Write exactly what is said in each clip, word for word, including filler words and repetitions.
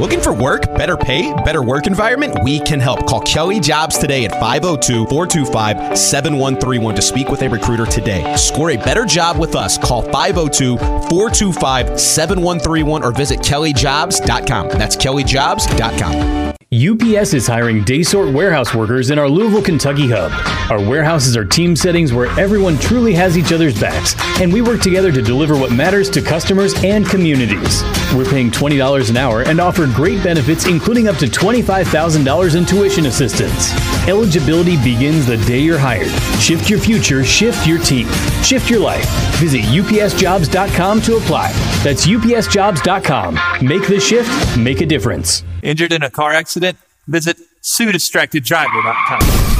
Looking for work, better pay, better work environment? We can help. Call Kelly Jobs today at five oh two, four two five, seven one three one to speak with a recruiter today. Score a better job with us. Call five oh two, four two five, seven one three one or visit kelly jobs dot com. That's kelly jobs dot com. U P S is hiring day-sort warehouse workers in our Louisville, Kentucky hub. Our warehouses are team settings where everyone truly has each other's backs, and we work together to deliver what matters to customers and communities. We're paying twenty dollars an hour and offer great benefits, including up to twenty-five thousand dollars in tuition assistance. Eligibility begins the day you're hired. Shift your future, shift your team. Shift your life. Visit U P S jobs dot com to apply. That's U P S jobs dot com. Make the shift, make a difference. Injured in a car accident? Visit sue distracted driver dot com.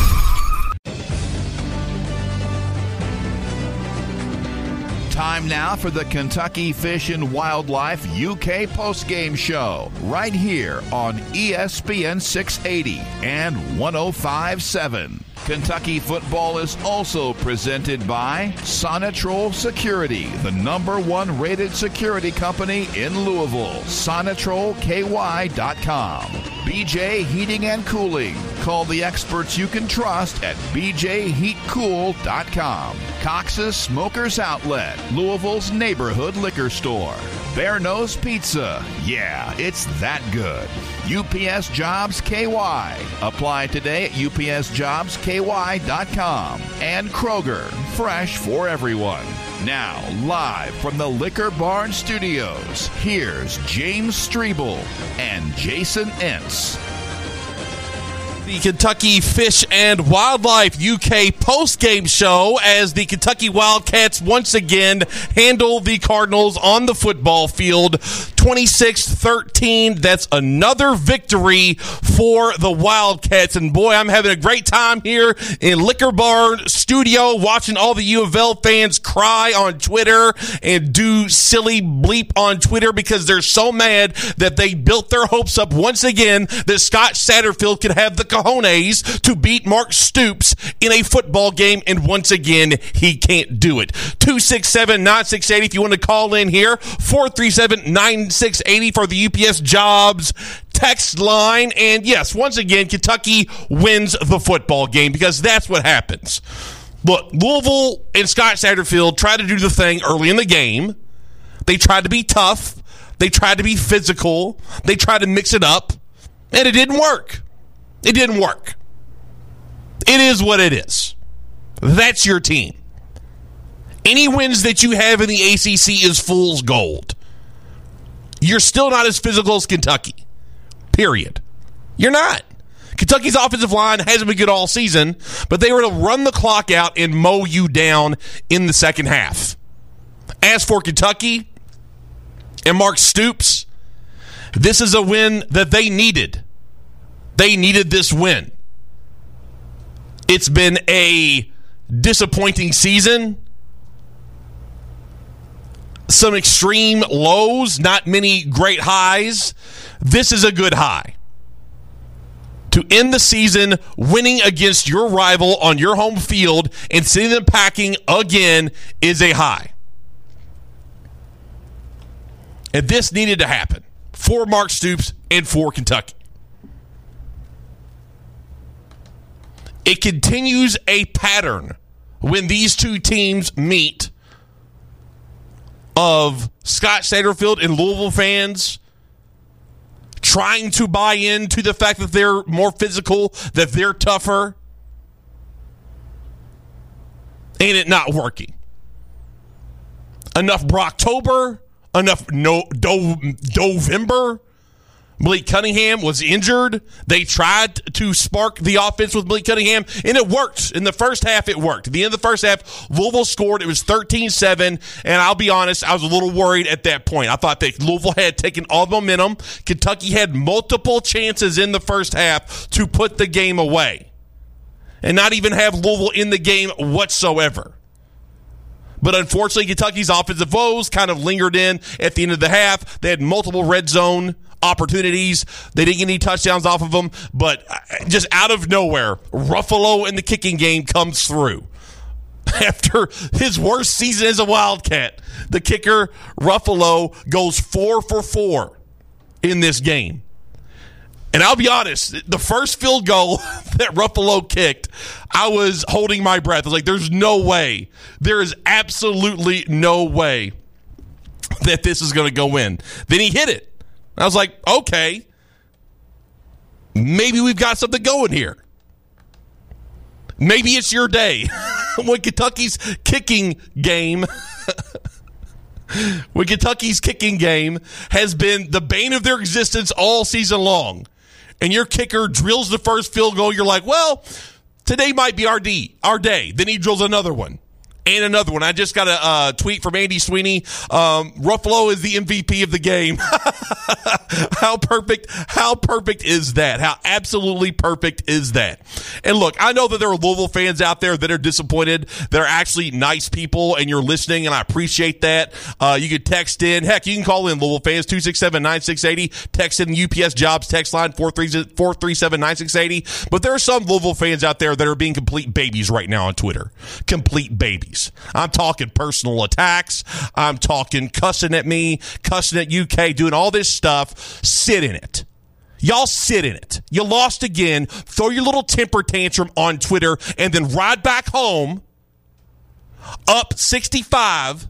Time now for the Kentucky Fish and Wildlife U K postgame show, right here on E S P N six eighty and one oh five point seven. Kentucky football is also presented by Sonatrol Security, the number one rated security company in Louisville. Sonatrol K Y dot com. B J Heating and Cooling. Call the experts you can trust at b j heat cool dot com. Cox's Smokers Outlet, Louisville's neighborhood liquor store. Bear Nose Pizza. Yeah, it's that good. U P S Jobs K Y. Apply today at U P S jobs K Y dot com. And Kroger, fresh for everyone. Now, live from the Liquor Barn Studios, here's James Strebel and Jason Entz. The Kentucky Fish and Wildlife U K postgame show as the Kentucky Wildcats once again handle the Cardinals on the football field. twenty-six thirteen. That's another victory for the Wildcats. And boy, I'm having a great time here in Liquor Barn Studio watching all the U of L fans cry on Twitter and do silly bleep on Twitter because they're so mad that they built their hopes up once again that Scott Satterfield could have the cojones to beat Mark Stoops in a football game, and once again, he can't do it. two six seven, nine six eight zero if you want to call in here. four three seven, nine six eight zero for the U P S Jobs text line. And yes, once again, Kentucky wins the football game because that's what happens. Look, Louisville and Scott Satterfield tried to do the thing early in the game. They tried to be tough. They tried to be physical. They tried to mix it up, and it didn't work. It didn't work. It is what it is. That's your team. Any wins that you have in the A C C is fool's gold. You're still not as physical as Kentucky. Period. You're not. Kentucky's offensive line hasn't been good all season, but they were to run the clock out and mow you down in the second half. As for Kentucky and Mark Stoops, this is a win that they needed. They needed this win. It's been a disappointing season. Some extreme lows, not many great highs. This is a good high. To end the season winning against your rival on your home field and sending them packing again is a high. And this needed to happen for Mark Stoops and for Kentucky. It continues a pattern when these two teams meet of Scott Satterfield and Louisville fans trying to buy into the fact that they're more physical, that they're tougher, and it not working. Enough Brocktober, enough no, do, November. Malik Cunningham was injured. They tried to spark the offense with Malik Cunningham, and it worked. In the first half, it worked. At the end of the first half, Louisville scored. It was thirteen seven, and I'll be honest, I was a little worried at that point. I thought that Louisville had taken all the momentum. Kentucky had multiple chances in the first half to put the game away and not even have Louisville in the game whatsoever. But unfortunately, Kentucky's offensive woes kind of lingered in at the end of the half. They had multiple red zone opportunities. They didn't get any touchdowns off of them. But just out of nowhere, Ruffalo in the kicking game comes through. After his worst season as a Wildcat, the kicker, Ruffalo, goes four for four in this game. And I'll be honest, the first field goal that Ruffalo kicked, I was holding my breath. I was like, there's no way. There is absolutely no way that this is going to go in. Then he hit it. I was like, okay, maybe we've got something going here. Maybe it's your day. When Kentucky's kicking game when Kentucky's kicking game has been the bane of their existence all season long, and your kicker drills the first field goal, you're like, well, today might be our D, our day. Then he drills another one. And another one. I just got a uh, tweet from Andy Sweeney. Um, Ruffalo is the M V P of the game. How perfect, how perfect is that? How absolutely perfect is that? And look, I know that there are Louisville fans out there that are disappointed. That are actually nice people, and you're listening, and I appreciate that. Uh, you can text in. Heck, you can call in, Louisville fans, two six seven, nine six eight zero. Text in U P S Jobs text line, four three seven, nine six eight zero. But there are some Louisville fans out there that are being complete babies right now on Twitter. Complete babies. I'm talking personal attacks. I'm talking cussing at me, cussing at U K, doing all this stuff. Sit in it. Y'all sit in it. You lost again. Throw your little temper tantrum on Twitter and then ride back home up sixty-five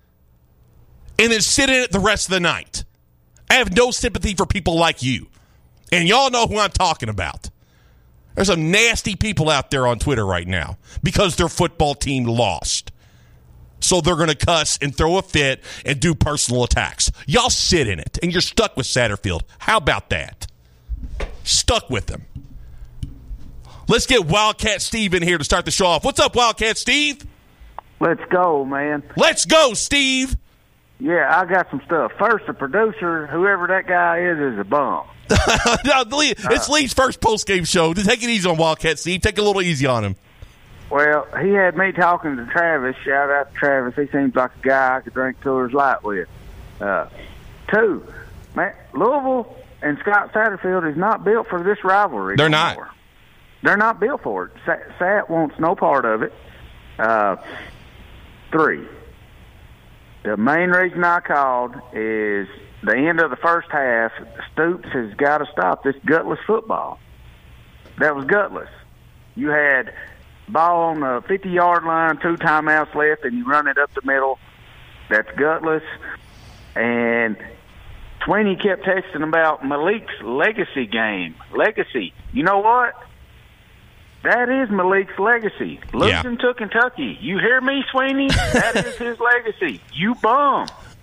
and then sit in it the rest of the night. I have no sympathy for people like you. And y'all know who I'm talking about. There's some nasty people out there on Twitter right now because their football team lost. So they're going to cuss and throw a fit and do personal attacks. Y'all sit in it, and you're stuck with Satterfield. How about that? Stuck with them. Let's get Wildcat Steve in here to start the show off. What's up, Wildcat Steve? Let's go, man. Let's go, Steve. Yeah, I got some stuff. First, the producer, whoever that guy is, is a bum. no, it's uh, Lee's first post-game show. Take it easy on Wildcat Steve. Take a little easy on him. Well, he had me talking to Travis. Shout out to Travis. He seems like a guy I could drink Coors Light with. Uh, two, man, Louisville and Scott Satterfield is not built for this rivalry. They're anymore. not. They're not built for it. Sat, Sat wants no part of it. Uh, three, the main reason I called is the end of the first half. Stoops has got to stop this gutless football. That was gutless. You had ball on the fifty-yard line, two timeouts left, and you run it up the middle. That's gutless. And Sweeney kept texting about Malik's legacy game. Legacy. You know what? That is Malik's legacy. Losing yeah. to Kentucky. You hear me, Sweeney? That is his legacy. You bum.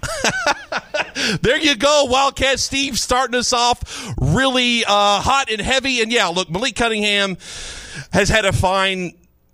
There you go, Wildcat Steve, starting us off really uh, hot and heavy. And yeah, look, Malik Cunningham has had a fine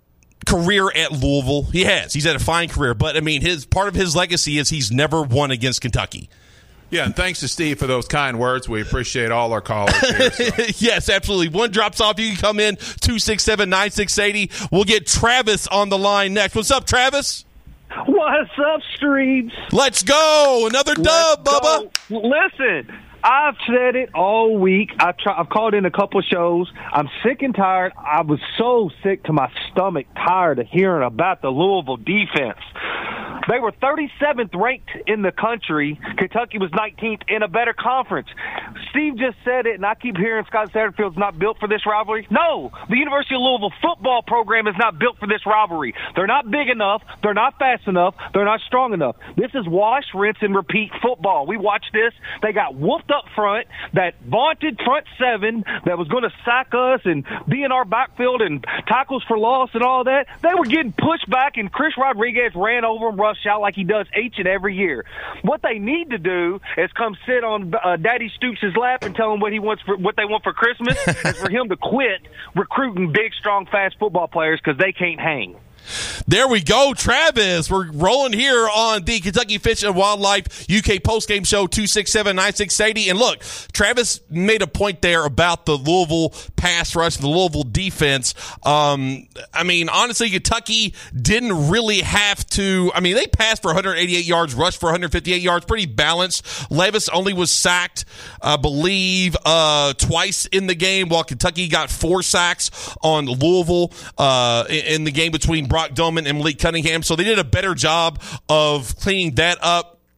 career at Louisville. He has. He's had a fine career. But, I mean, his part of his legacy is he's never won against Kentucky. Yeah, and thanks to Steve for those kind words. We appreciate all our callers here. So. Yes, absolutely. One drops off. You can come in, two six seven, nine six eight zero. We'll get Travis on the line next. What's up, Travis? What's up, Streams? Let's go. Another dub, Let's Bubba. Go. Listen, I've said it all week. I've, try, I've called in a couple of shows. I'm sick and tired. I was so sick to my stomach, tired of hearing about the Louisville defense. They were thirty-seventh ranked in the country. Kentucky was nineteenth in a better conference. Steve just said it, and I keep hearing Scott Satterfield's not built for this rivalry. No, the University of Louisville football program is not built for this rivalry. They're not big enough. They're not fast enough. They're not strong enough. This is wash, rinse, and repeat football. We watched this. They got whooped up front, that vaunted front seven that was going to sack us and be in our backfield and tackles for loss and all that. They were getting pushed back, and Chris Rodriguez ran over them, rushed out like he does each and every year. What they need to do is come sit on uh, Daddy Stoops' lap and tell him what he wants for what they want for Christmas is for him to quit recruiting big, strong, fast football players because they can't hang. There we go, Travis. We're rolling here on the Kentucky Fish and Wildlife U K postgame show, two six seven, nine six eight zero. And look, Travis made a point there about the Louisville pass rush, the Louisville defense. Um, I mean, honestly, Kentucky didn't really have to. I mean, they passed for one hundred eighty-eight yards, rushed for one hundred fifty-eight yards, pretty balanced. Levis only was sacked, I believe, uh, twice in the game, while Kentucky got four sacks on Louisville uh, in the game between Brock Doman and Malik Cunningham. So they did a better job of cleaning that up.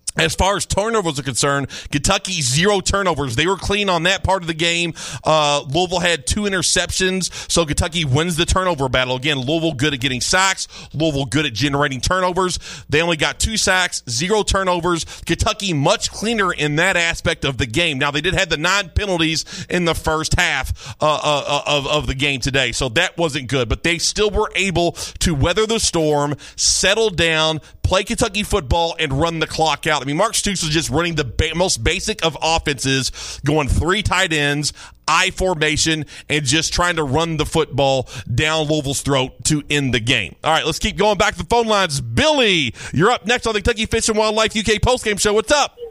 As far as turnovers are concerned, Kentucky, zero turnovers. They were clean on that part of the game. Uh, Louisville had two interceptions, so Kentucky wins the turnover battle. Again, Louisville good at getting sacks. Louisville good at generating turnovers. They only got two sacks, zero turnovers. Kentucky much cleaner in that aspect of the game. Now, they did have the nine penalties in the first half uh, uh, of, of the game today, so that wasn't good. But they still were able to weather the storm, settle down, play Kentucky football, and run the clock out. I mean, Mark Stoops was just running the ba- most basic of offenses, going three tight ends, I formation, and just trying to run the football down Louisville's throat to end the game. All right, let's keep going back to the phone lines. Billy, you're up next on the Kentucky Fish and Wildlife U K postgame show. What's up?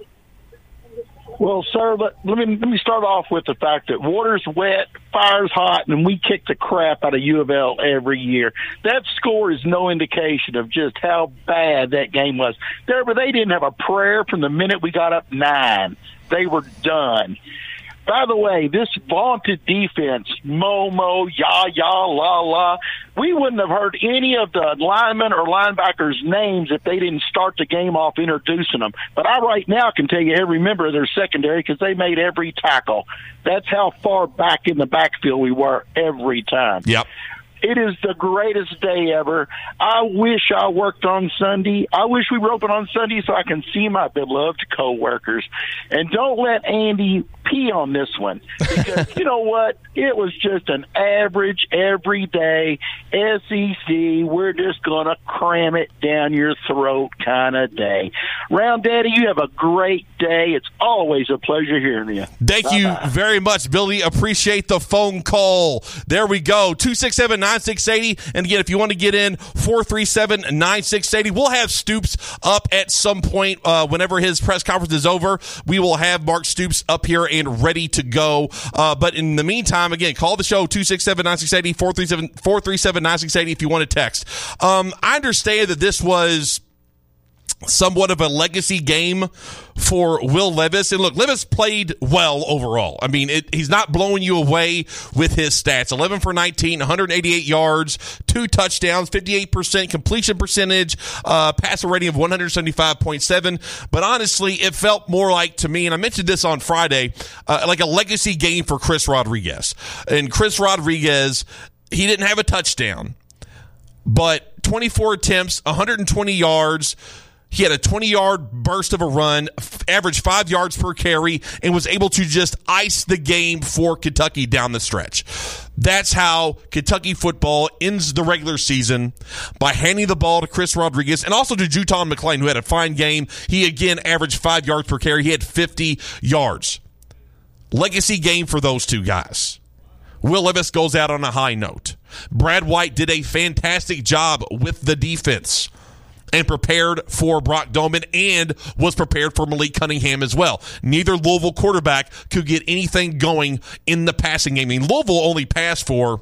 Well, sir, let, let me let me start off with the fact that water's wet, fire's hot, and we kick the crap out of U of L every year. That score is no indication of just how bad that game was. There, but they didn't have a prayer from the minute we got up nine. They were done. By the way, this vaunted defense, Momo, ya, ya, la, la, we wouldn't have heard any of the linemen or linebackers' names if they didn't start the game off introducing them. But I right now can tell you every member of their secondary because they made every tackle. That's how far back in the backfield we were every time. Yep. It is the greatest day ever. I wish I worked on Sunday. I wish we were open on Sunday so I can see my beloved coworkers. And don't let Andy pee on this one because you know what? It was just an average, everyday S E C. We're just going to cram it down your throat kind of day. Round Daddy, you have a great day. It's always a pleasure hearing you. Thank Bye-bye. you very much, Billy. Appreciate the phone call. There we go. two six seven, nine six eight zero. And again, if you want to get in, four three seven, nine six eight zero. We'll have Stoops up at some point uh, whenever his press conference is over. We will have Mark Stoops up here and ready to go. Uh, but in the meantime, again, call the show, two six seven, nine six eight zero, four three seven, four three seven, nine six eight zero if you want to text. Um, I understand that this was somewhat of a legacy game for Will Levis. And look, Levis played well overall. I mean, it, he's not blowing you away with his stats. eleven for nineteen, one hundred eighty-eight yards, two touchdowns, fifty-eight percent completion percentage, uh, passer rating of one seventy-five point seven. But honestly, it felt more like, to me, and I mentioned this on Friday, uh, like a legacy game for Chris Rodriguez. And Chris Rodriguez, he didn't have a touchdown, but twenty-four attempts, one hundred twenty yards. He had a twenty-yard burst of a run, averaged five yards per carry, and was able to just ice the game for Kentucky down the stretch. That's how Kentucky football ends the regular season, by handing the ball to Chris Rodriguez and also to Juton McClain, who had a fine game. He, again, averaged five yards per carry. He had fifty yards. Legacy game for those two guys. Will Levis goes out on a high note. Brad White did a fantastic job with the defense and prepared for Brock Doman and was prepared for Malik Cunningham as well. Neither Louisville quarterback could get anything going in the passing game. I mean, Louisville only passed for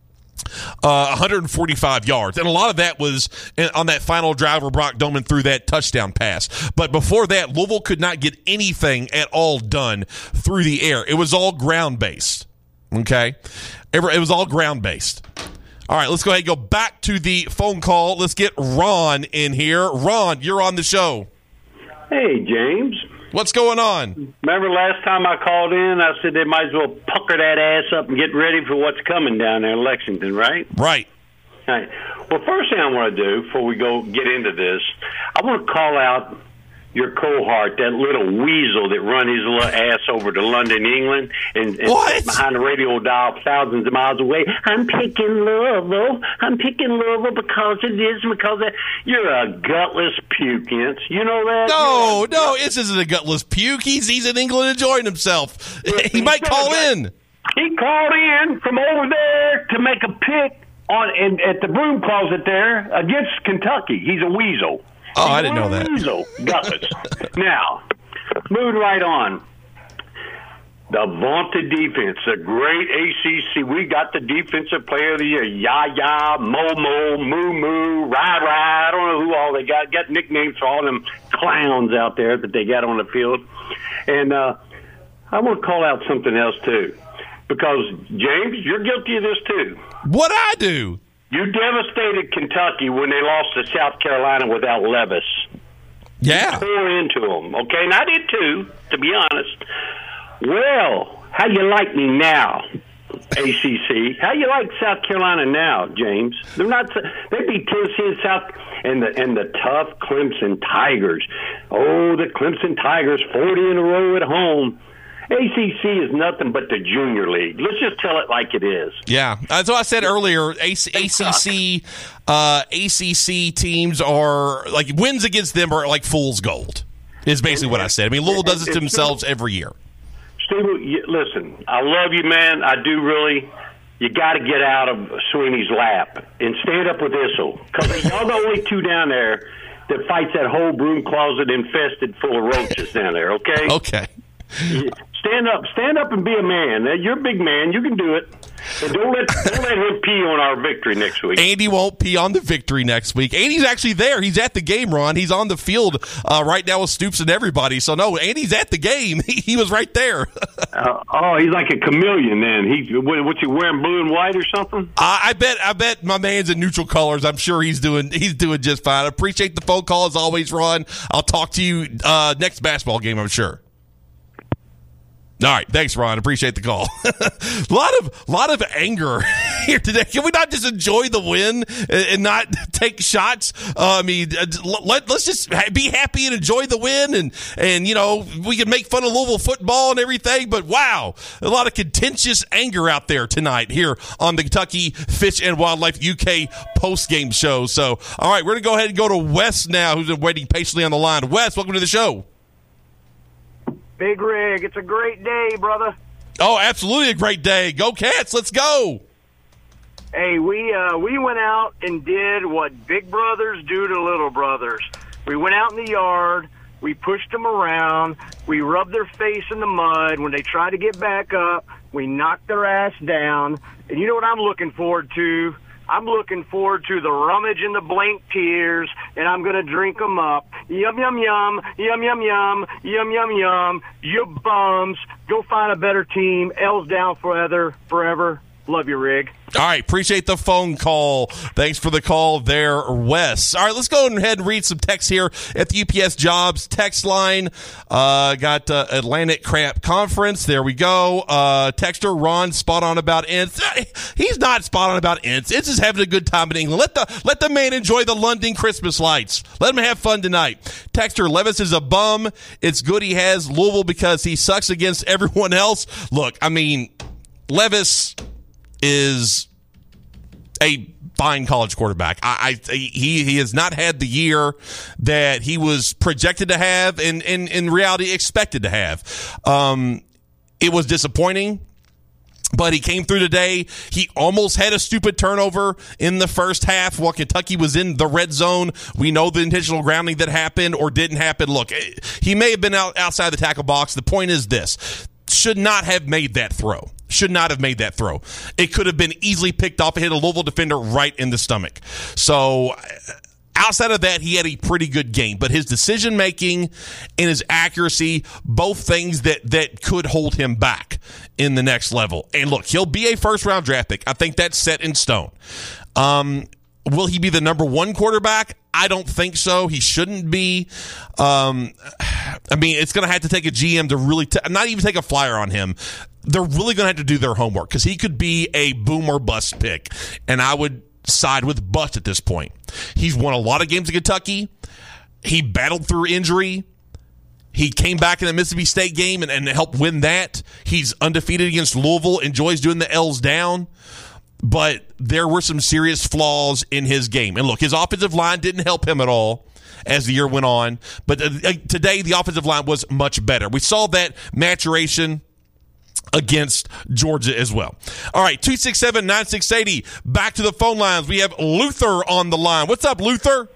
uh, one hundred forty-five yards, and a lot of that was on that final drive where Brock Doman threw that touchdown pass. But before that, Louisville could not get anything at all done through the air. It was all ground-based, okay? It was all ground-based. All right, let's go ahead and go back to the phone call. Let's get Ron in here. Ron, you're on the show. Hey, James. What's going on? Remember last time I called in, I said they might as well pucker that ass up and get ready for what's coming down there in Lexington, right? Right. All right. Well, first thing I want to do before we go get into this, I want to call out your cohort, that little weasel that run his little ass over to London, England, and, and behind the radio dial thousands of miles away. I'm picking Louisville. I'm picking Louisville because it is, because of, you're a gutless puke, Ince. You know that? No, no, Ince isn't a gutless puke. He's, he's in England enjoying himself. He might call in. He called in from over there to make a pick on in, at the broom closet there against Kentucky. He's a weasel. Oh, I didn't know that. Weasel. Gutless. Now, moving right on. The vaunted defense, the great A C C. We got the defensive player of the year. Ya-ya, Momo, Moo-Moo, Rai-Rai. I don't know who all they got. Got nicknames for all them clowns out there that they got on the field. And uh, I want to call out something else, too. Because, James, you're guilty of this, too. What'd I do? You devastated Kentucky when they lost to South Carolina without Levis. Yeah. You tore into them, okay? And I did too, to be honest. Well, how you like me now, A C C? How you like South Carolina now, James? They're not. They beat Tennessee and South and the and the tough Clemson Tigers. Oh, the Clemson Tigers, forty in a row at home. A C C is nothing but the junior league. Let's just tell it like it is. Yeah, that's what I said earlier. A C C, uh, A C C teams are like wins against them are like fool's gold. Is basically what I said. I mean, Louisville does it to themselves every year. Steve, you, listen, I love you, man. I do really. You got to get out of Sweeney's lap and stand up with Issel, because y'all the only two down there that fights that whole broom closet infested full of roaches down there. Okay. Okay. Stand up, stand up, and be a man. You're a big man. You can do it. And don't let don't let him pee on our victory next week. Andy won't pee on the victory next week. Andy's actually there. He's at the game, Ron. He's on the field uh, right now with Stoops and everybody. So no, Andy's at the game. He, he was right there. uh, oh, he's like a chameleon. Then he what's he wearing, blue and white or something? I, I bet. I bet my man's in neutral colors. I'm sure he's doing he's doing just fine. I appreciate the phone call as always, Ron. I'll talk to you uh, next basketball game, I'm sure. All right, thanks, Ron. Appreciate the call. a lot of lot of anger here today. Can we not just enjoy the win and, and not take shots? Uh, I mean, let, let's just be happy and enjoy the win, and and you know we can make fun of Louisville football and everything. But wow, a lot of contentious anger out there tonight here on the Kentucky Fish and Wildlife U K post game show. So, all right, we're gonna go ahead and go to Wes now, who's been waiting patiently on the line. Wes, welcome to the show. Big Rig, it's a great day, brother. Oh, absolutely a great day. Go Cats, let's go. Hey, we uh, we went out and did what big brothers do to little brothers. We went out in the yard, we pushed them around, we rubbed their face in the mud. When they tried to get back up, we knocked their ass down. And you know what I'm looking forward to? I'm looking forward to the rummage and the blank tears, and I'm going to drink them up. Yum, yum, yum, yum, yum, yum, yum, yum, yum. You bums. Go find a better team. L's down forever, forever. Love you, Rig. All right, appreciate the phone call. Thanks for the call there, Wes. All right, let's go ahead and read some text here at the U P S Jobs text line. Uh, got uh, Atlantic Crap Conference. There we go. Uh, texter Ron, spot on about Ints. He's not spot on about Ints. Ints is having a good time in England. Let the let the man enjoy the London Christmas lights. Let him have fun tonight. Texter Levis is a bum. It's good he has Louisville because he sucks against everyone else. Look, I mean, Levis is a fine college quarterback. I, I he he has not had the year that he was projected to have and in in reality expected to have. Um, it was disappointing, but he came through today. He almost had a stupid turnover in the first half while Kentucky was in the red zone. We know the intentional grounding that happened or didn't happen. Look, he may have been out outside the tackle box. The point is this: should not have made that throw. Should not have made that throw. It could have been easily picked off and hit a Louisville defender right in the stomach. So outside of that, he had a pretty good game. But his decision-making and his accuracy, both things that, that could hold him back in the next level. And look, he'll be a first-round draft pick. I think that's set in stone. Um, will he be the number one quarterback? I don't think so. He shouldn't be. Um, I mean, it's going to have to take a G M to really t- not even take a flyer on him. They're really going to have to do their homework because he could be a boom or bust pick. And I would side with bust at this point. He's won a lot of games in Kentucky. He battled through injury. He came back in the Mississippi State game and, and helped win that. He's undefeated against Louisville, enjoys doing the L's down. But there were some serious flaws in his game. And look, his offensive line didn't help him at all as the year went on. But uh, today, the offensive line was much better. We saw that maturation against Georgia as well. All right, two six seven, nine six eight zero. Back to the phone lines. We have Luther on the line. What's up, Luther?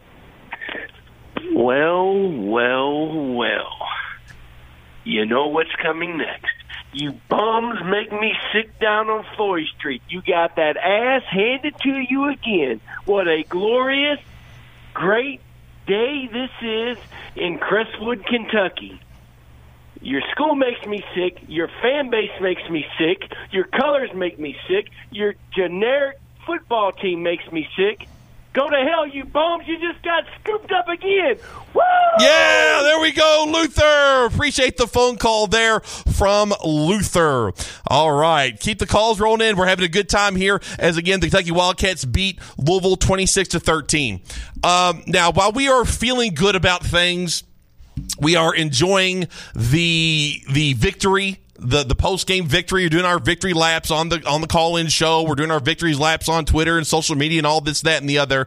Well, well, well. You know what's coming next. You bums make me sick down on Floyd Street. You got that ass handed to you again. What a glorious, great day this is in Crestwood, Kentucky. Your school makes me sick. Your fan base makes me sick. Your colors make me sick. Your generic football team makes me sick. Go to hell, you bums. You just got scooped up again. Woo! Yeah, there we go, Luther. Appreciate the phone call there from Luther. All right, keep the calls rolling in. We're having a good time here as, again, the Kentucky Wildcats beat Louisville twenty-six to thirteen. Um, now, while we are feeling good about things, we are enjoying the the victory. The the post game victory. You're doing our victory laps on the on the call in show. We're doing our victories laps on Twitter and social media and all this, that, and the other.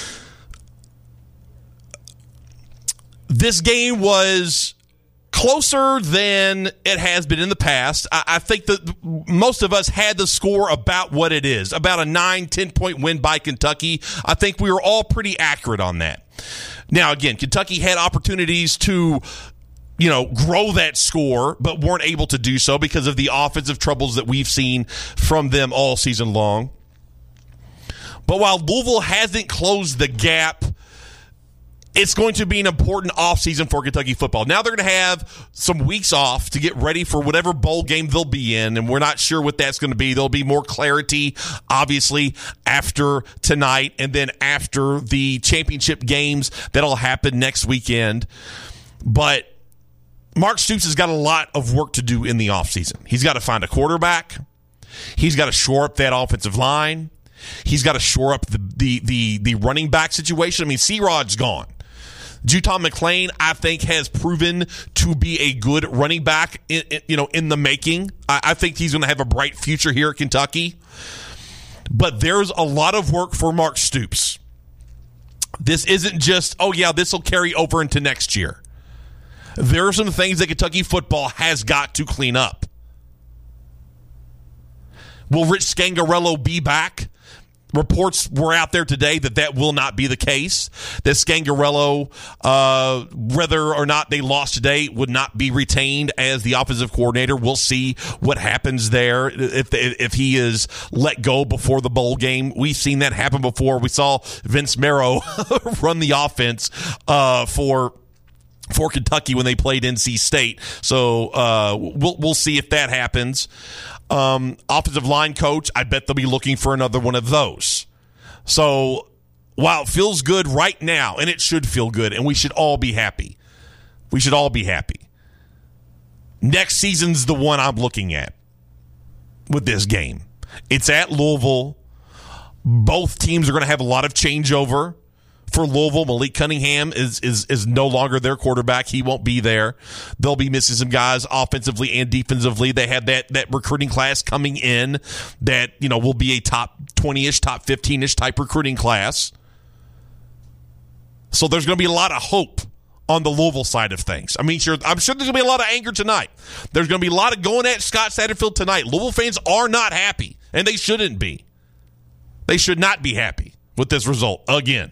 This game was closer than it has been in the past. I, I think that most of us had the score about what it is, about a nine, ten point win by Kentucky. I think we were all pretty accurate on that. Now, again, Kentucky had opportunities to, you know, grow that score, but weren't able to do so because of the offensive troubles that we've seen from them all season long. But while Louisville hasn't closed the gap, it's going to be an important offseason for Kentucky football. Now they're going to have some weeks off to get ready for whatever bowl game they'll be in, and we're not sure what that's going to be. There'll be more clarity, obviously, after tonight and then after the championship games that'll happen next weekend. But Mark Stoops has got a lot of work to do in the offseason. He's got to find a quarterback. He's got to shore up that offensive line. He's got to shore up the the the, the running back situation. I mean, C-Rod's gone. Juton McClain, I think, has proven to be a good running back, in, in, you know, in the making. I, I think he's going to have a bright future here at Kentucky. But there's a lot of work for Mark Stoops. This isn't just, oh, yeah, this will carry over into next year. There are some things that Kentucky football has got to clean up. Will Rich Scangarello be back? Reports were out there today that that will not be the case. That Scangarello, uh, whether or not they lost today, would not be retained as the offensive coordinator. We'll see what happens there if if he is let go before the bowl game. We've seen that happen before. We saw Vince Marrow run the offense uh, for. for Kentucky when they played N C State. So uh, we'll we'll see if that happens. Um, offensive line coach, I bet they'll be looking for another one of those. So while it feels good right now, and it should feel good, and we should all be happy. We should all be happy. Next season's the one I'm looking at with this game. It's at Louisville. Both teams are going to have a lot of changeover. For Louisville, Malik Cunningham is, is is no longer their quarterback. He won't be there. They'll be missing some guys offensively and defensively. They have that that recruiting class coming in that, you know, will be a top twenty-ish, top fifteen-ish type recruiting class. So there's going to be a lot of hope on the Louisville side of things. I mean, sure, I'm sure there's going to be a lot of anger tonight. There's going to be a lot of going at Scott Satterfield tonight. Louisville fans are not happy, and they shouldn't be. They should not be happy with this result again.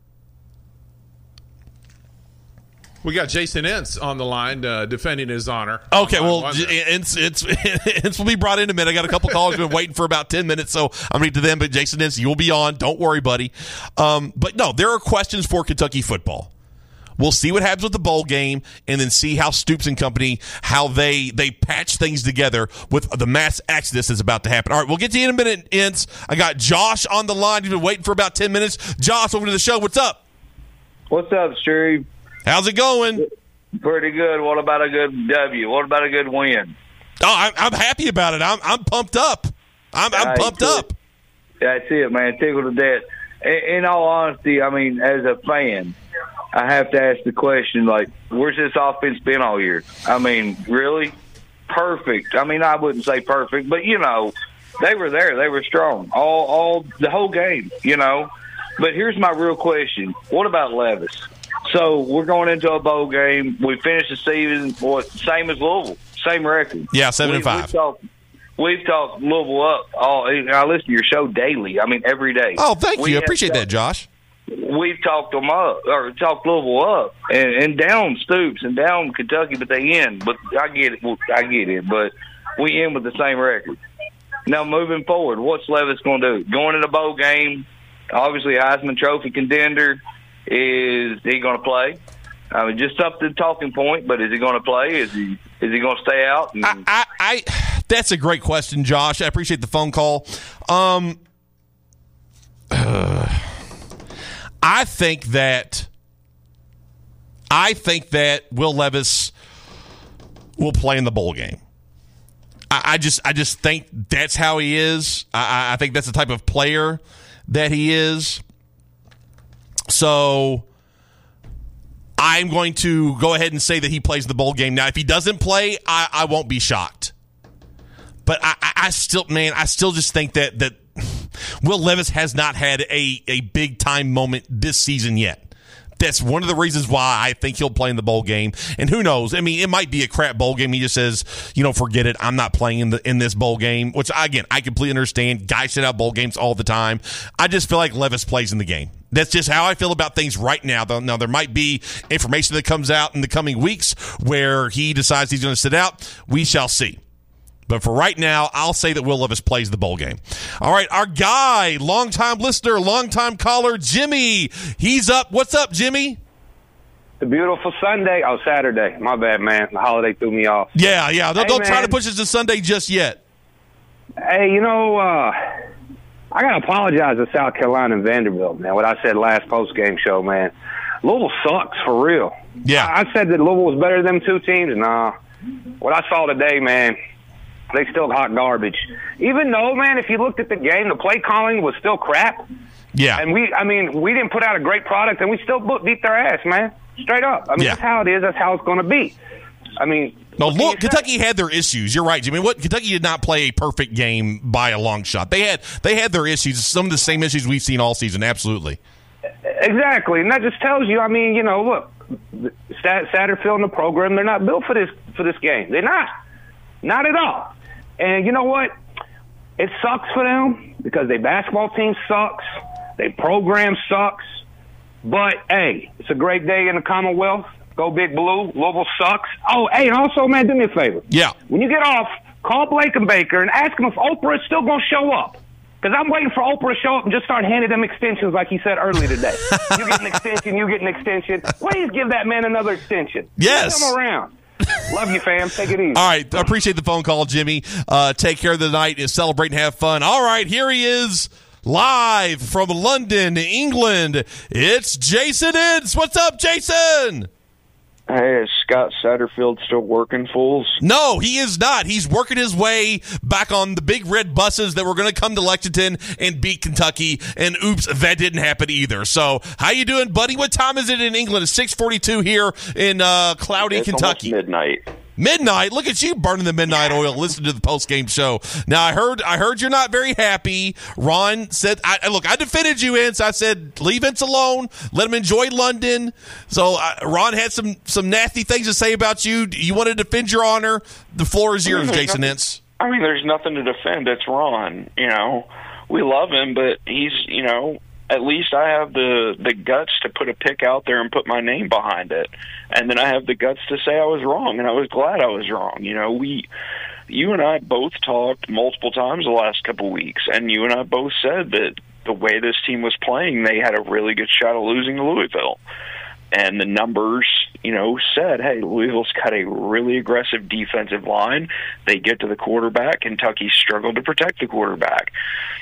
We got Jason Ince on the line uh, defending his honor. Okay, well, Ince, Ince, Ince will be brought in a minute. I got a couple calls. We've been waiting for about ten minutes, so I'm going to get to them. But Jason Ince, you'll be on. Don't worry, buddy. Um, but, no, there are questions for Kentucky football. We'll see what happens with the bowl game and then see how Stoops and company, how they they patch things together with the mass exodus that's about to happen. All right, we'll get to you in a minute, Ince. I got Josh on the line. He's been waiting for about ten minutes. Josh, over to the show. What's up? What's up, Steve? How's it going? Pretty good. What about a good W? What about a good win? Oh, I'm, I'm happy about it. I'm I'm pumped up. I'm, I'm pumped up. Yeah, I see it, man. Tickled to death. In, in all honesty, I mean, as a fan, I have to ask the question, like, where's this offense been all year? I mean, really? Perfect. I mean, I wouldn't say perfect, but, you know, they were there. They were strong all, all the whole game, you know. But here's my real question. What about Levis? So we're going into a bowl game. We finished the season, what, same as Louisville, same record. Yeah, seven we, and five. We've talked, we've talked Louisville up. All I listen to your show daily. I mean, every day. Oh, thank we you. I appreciate talked, that, Josh. We've talked them up, or talked Louisville up, and, and down Stoops and down Kentucky, but they end. But I get it. I get it. But we end with the same record. Now, moving forward, what's Levis going to do? Going in a bowl game, obviously Heisman Trophy contender. Is he going to play? I mean, just up to the talking point, but is he going to play? Is he is he going to stay out? And- I, I, I that's a great question, Josh. I appreciate the phone call. Um, uh, I think that I think that Will Levis will play in the bowl game. I, I just I just think that's how he is. I, I think that's the type of player that he is. So I'm going to go ahead and say that he plays the bowl game. Now, if he doesn't play, I, I won't be shocked. But I, I, I still, man, I still just think that that Will Levis has not had a, a big-time moment this season yet. That's one of the reasons why I think he'll play in the bowl game. And who knows? I mean, it might be a crap bowl game. He just says, you know, forget it. I'm not playing in the in this bowl game, which, again, I completely understand. Guys sit out bowl games all the time. I just feel like Levis plays in the game. That's just how I feel about things right now. Now, there might be information that comes out in the coming weeks where he decides he's going to sit out. We shall see. But for right now, I'll say that Will Levis plays the bowl game. All right, our guy, longtime listener, longtime caller, Jimmy. He's up. What's up, Jimmy? The beautiful Sunday. Oh, Saturday. My bad, man. The holiday threw me off. Yeah, yeah. Don't, hey, don't try man. to push us to Sunday just yet. Hey, you know, uh, I got to apologize to South Carolina and Vanderbilt, man, what I said last post-game show, man. Louisville sucks, for real. Yeah. I, I said that Louisville was better than them two teams. Nah. What I saw today, man, they still hot garbage. Even though, man, if you looked at the game, the play calling was still crap. Yeah. And we, I mean, we didn't put out a great product, and we still beat their ass, man. Straight up. I mean, yeah. That's how it is. That's how it's going to be. I mean, no, look, Kentucky had their issues. You're right, Jimmy. What Kentucky did not play a perfect game by a long shot. They had they had their issues, some of the same issues we've seen all season. Absolutely. Exactly, and that just tells you. I mean, you know, look, Satterfield and the program, they're not built for this for this game. They're not, not at all. And you know what? It sucks for them because their basketball team sucks. Their program sucks. But, hey, it's a great day in the Commonwealth. Go Big Blue. Louisville sucks. Oh, hey, and also, man, do me a favor. Yeah. When you get off, call Blake and Baker and ask them if Oprah is still going to show up. Because I'm waiting for Oprah to show up and just start handing them extensions like he said earlier today. You get an extension, you get an extension. Please give that man another extension. Yes. Come around. Love you, fam. Take it easy. All right. I appreciate the phone call, Jimmy. Uh, take care of the night and celebrate and have fun. All right. Here he is live from London, England. It's Jason Ince. What's up, Jason? Hey, is Scott Satterfield still working, fools? No, he is not. He's working his way back on the big red buses that were going to come to Lexington and beat Kentucky. And oops, that didn't happen either. So, how you doing, buddy? What time is it in England? It's six forty-two here in uh, cloudy it's Kentucky. Midnight. Midnight. Look at you burning the midnight oil. Listen to the post-game show. Now, I heard I heard you're not very happy. Ron said, I, look, I defended you, Ince. I said, leave Ince alone. Let him enjoy London. So uh, Ron had some, some nasty things to say about you. You want to defend your honor? The floor is yours, Jason Ince. I mean, there's nothing to defend. It's Ron. You know, we love him, but he's, you know, at least I have the, the guts to put a pick out there and put my name behind it. And then I have the guts to say I was wrong, and I was glad I was wrong. You know, we, you and I both talked multiple times the last couple of weeks, and you and I both said that the way this team was playing, they had a really good shot of losing to Louisville. And the numbers, you know, said, hey, Louisville's got a really aggressive defensive line. They get to the quarterback. Kentucky struggled to protect the quarterback.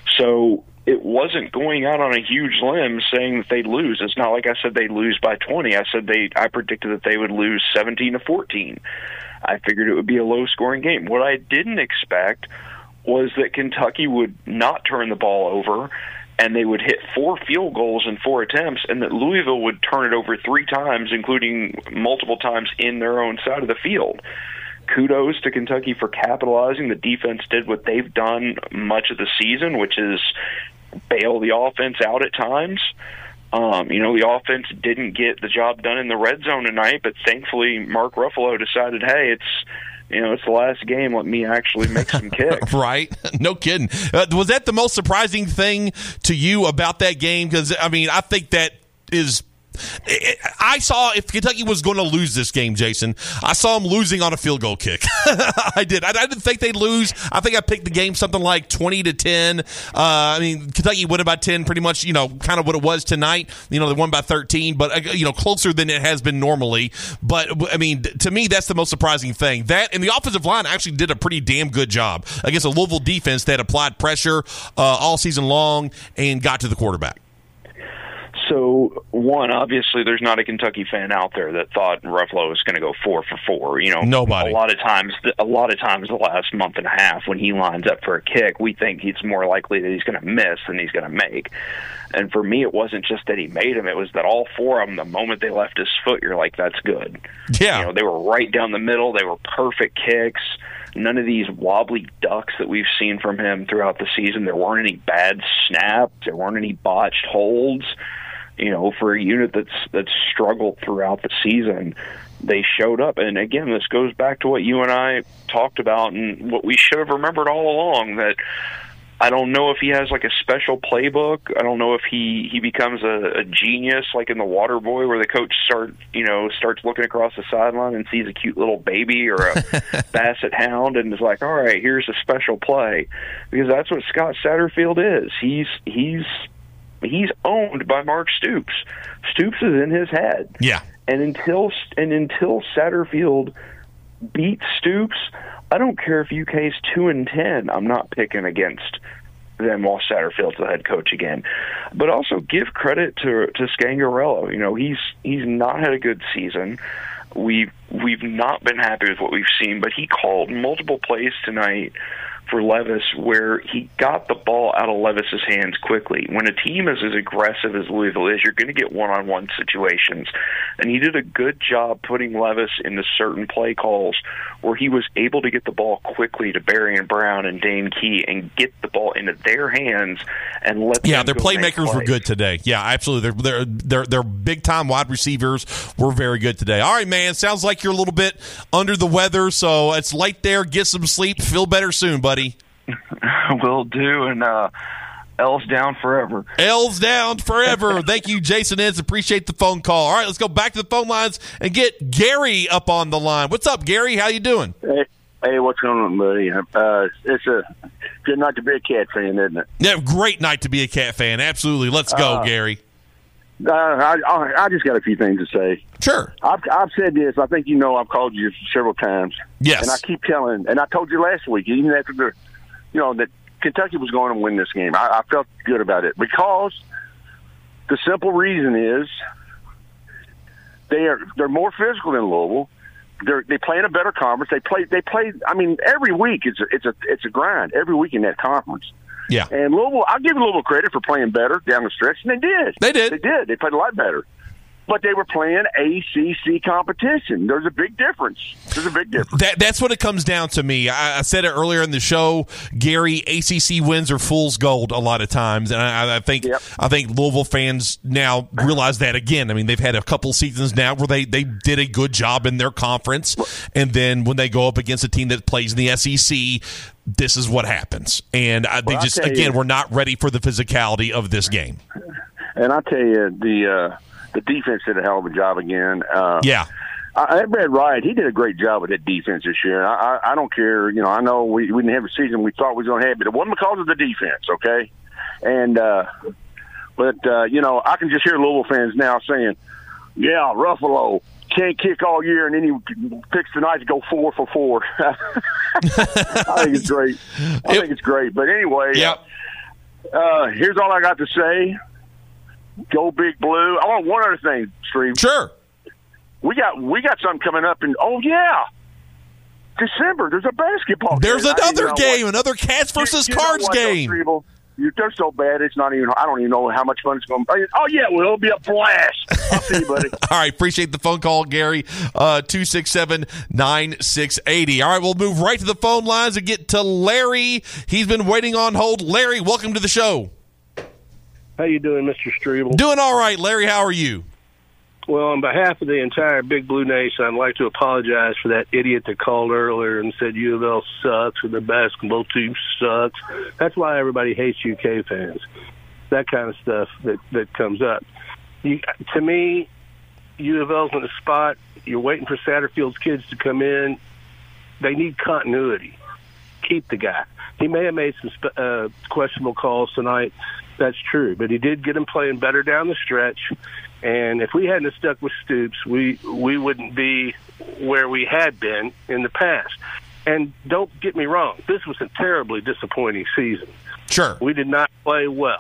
So it wasn't going out on a huge limb saying that they'd lose. It's not like I said they'd lose by twenty. I said they. I predicted that they would lose seventeen to fourteen. I figured it would be a low-scoring game. What I didn't expect was that Kentucky would not turn the ball over and they would hit four field goals in four attempts, and that Louisville would turn it over three times, including multiple times in their own side of the field. Kudos to Kentucky for capitalizing. The defense did what they've done much of the season, which is bail the offense out at times. Um, you know, the offense didn't get the job done in the red zone tonight, but thankfully Mark Ruffalo decided, hey, it's you know, it's the last game. Let me actually make some kicks. Right? No kidding. Uh, was that the most surprising thing to you about that game? Because, I mean, I think that is – I saw if Kentucky was going to lose this game, Jason, I saw them losing on a field goal kick. I did. I, I didn't think they'd lose. I think I picked the game something like twenty to ten. Uh, I mean, Kentucky won by ten, pretty much, you know, kind of what it was tonight. You know, they won by thirteen, but, you know, closer than it has been normally. But, I mean, to me, that's the most surprising thing. That and the offensive line actually did a pretty damn good job against a Louisville defense that applied pressure uh, all season long and got to the quarterback. So, one, obviously, there's not a Kentucky fan out there that thought Ruffalo was going to go four for four. You know, nobody. A lot of times, a lot of times, the last month and a half, when he lines up for a kick, we think it's more likely that he's going to miss than he's going to make. And for me, it wasn't just that he made them; it was that all four of them, the moment they left his foot, you're like, "That's good." Yeah, you know, they were right down the middle. They were perfect kicks. None of these wobbly ducks that we've seen from him throughout the season. There weren't any bad snaps. There weren't any botched holds. You know, for a unit that's that's struggled throughout the season, they showed up. And again, this goes back to what you and I talked about and what we should have remembered all along, that I don't know if he has like a special playbook. I don't know if he, he becomes a, a genius like in The Water Boy, where the coach start you know starts looking across the sideline and sees a cute little baby or a basset hound and is like, all right, here's a special play. Because that's what Scott Satterfield is. He's he's He's owned by Mark Stoops. Stoops is in his head. Yeah. And until and until Satterfield beats Stoops, I don't care if U K's two and ten. I'm not picking against them while Satterfield's the head coach again. But also give credit to to Scangarello. You know, he's he's not had a good season. We've we've not been happy with what we've seen, but he called multiple plays tonight for Levis where he got the ball out of Levis's hands quickly. When a team is as aggressive as Louisville is, you're going to get one-on-one situations. And he did a good job putting Levis into certain play calls where he was able to get the ball quickly to Barry and Brown and Dane Key and get the ball into their hands and let yeah, them their go playmakers make were good today. Yeah, absolutely. Their their their big-time wide receivers were very good today. All right, man, sounds like you're a little bit under the weather, so it's late there. Get some sleep. Feel better soon, buddy. Will do, and uh, L's down forever. L's down forever. Thank you, Jason Ince. Appreciate the phone call. All right, let's go back to the phone lines and get Gary up on the line. What's up, Gary? How you doing? Hey, hey what's going on, buddy? Uh, it's a good night to be a Cat fan, isn't it? Yeah, great night to be a Cat fan. Absolutely. Let's go, uh, Gary. Uh, I, I just got a few things to say. Sure. I've, I've said this. I think you know I've called you several times. Yes. And I keep telling, and I told you last week, even after the, you know, that Kentucky was going to win this game. I, I felt good about it because the simple reason is they are they're more physical than Louisville. They're they play in a better conference. They play they play. I mean, every week it's a, it's a it's a grind every week in that conference. Yeah. And Louisville, I'll give Louisville credit for playing better down the stretch, and they did. They did. They did. They played a lot better. But they were playing A C C competition. There's a big difference. There's a big difference. That, that's what it comes down to me. I, I said it earlier in the show, Gary, A C C wins are fool's gold a lot of times. And I, I think yep. I think Louisville fans now realize that again. I mean, they've had a couple seasons now where they, they did a good job in their conference. And then when they go up against a team that plays in the S E C, this is what happens. And I, they well, just, again, you, we're not ready for the physicality of this game. And I'll tell you, the uh, – the defense did a hell of a job again. Uh, yeah. I, Brad Wright, he did a great job with that defense this year. I, I, I don't care. You know, I know we, we didn't have a season we thought we was going to have, but it wasn't because of the defense, okay? And, uh, but, uh, you know, I can just hear Louisville fans now saying, yeah, Ruffalo can't kick all year, and then he picks tonight to go four for four. I think it's great. I think it's great. But anyway, yep. uh, here's all I got to say. Go Big Blue. I want one other thing, Steve. Sure. We got we got something coming up in oh yeah. December. There's a basketball There's game. another game, what? another Cats versus you, you Cards game. Though, you, they're so bad it's not even I don't even know how much fun it's going to be. Oh yeah, well it'll be a blast. I'll see you, buddy. All right, appreciate the phone call, Gary. Uh two six seven, nine six eight zero. All right, we'll move right to the phone lines and get to Larry. He's been waiting on hold. Larry, welcome to the show. How you doing, Mister Strebel? Doing all right, Larry. How are you? Well, on behalf of the entire Big Blue Nation, I'd like to apologize for that idiot that called earlier and said U of L sucks or the basketball team sucks. That's why everybody hates U K fans. That kind of stuff that, that comes up. You, to me, U of L's in a spot. You're waiting for Satterfield's kids to come in. They need continuity. Keep the guy. He may have made some uh, questionable calls tonight. That's true, but he did get him playing better down the stretch. And if we hadn't stuck with Stoops, we we wouldn't be where we had been in the past. And don't get me wrong, this was a terribly disappointing season. Sure. We did not play well.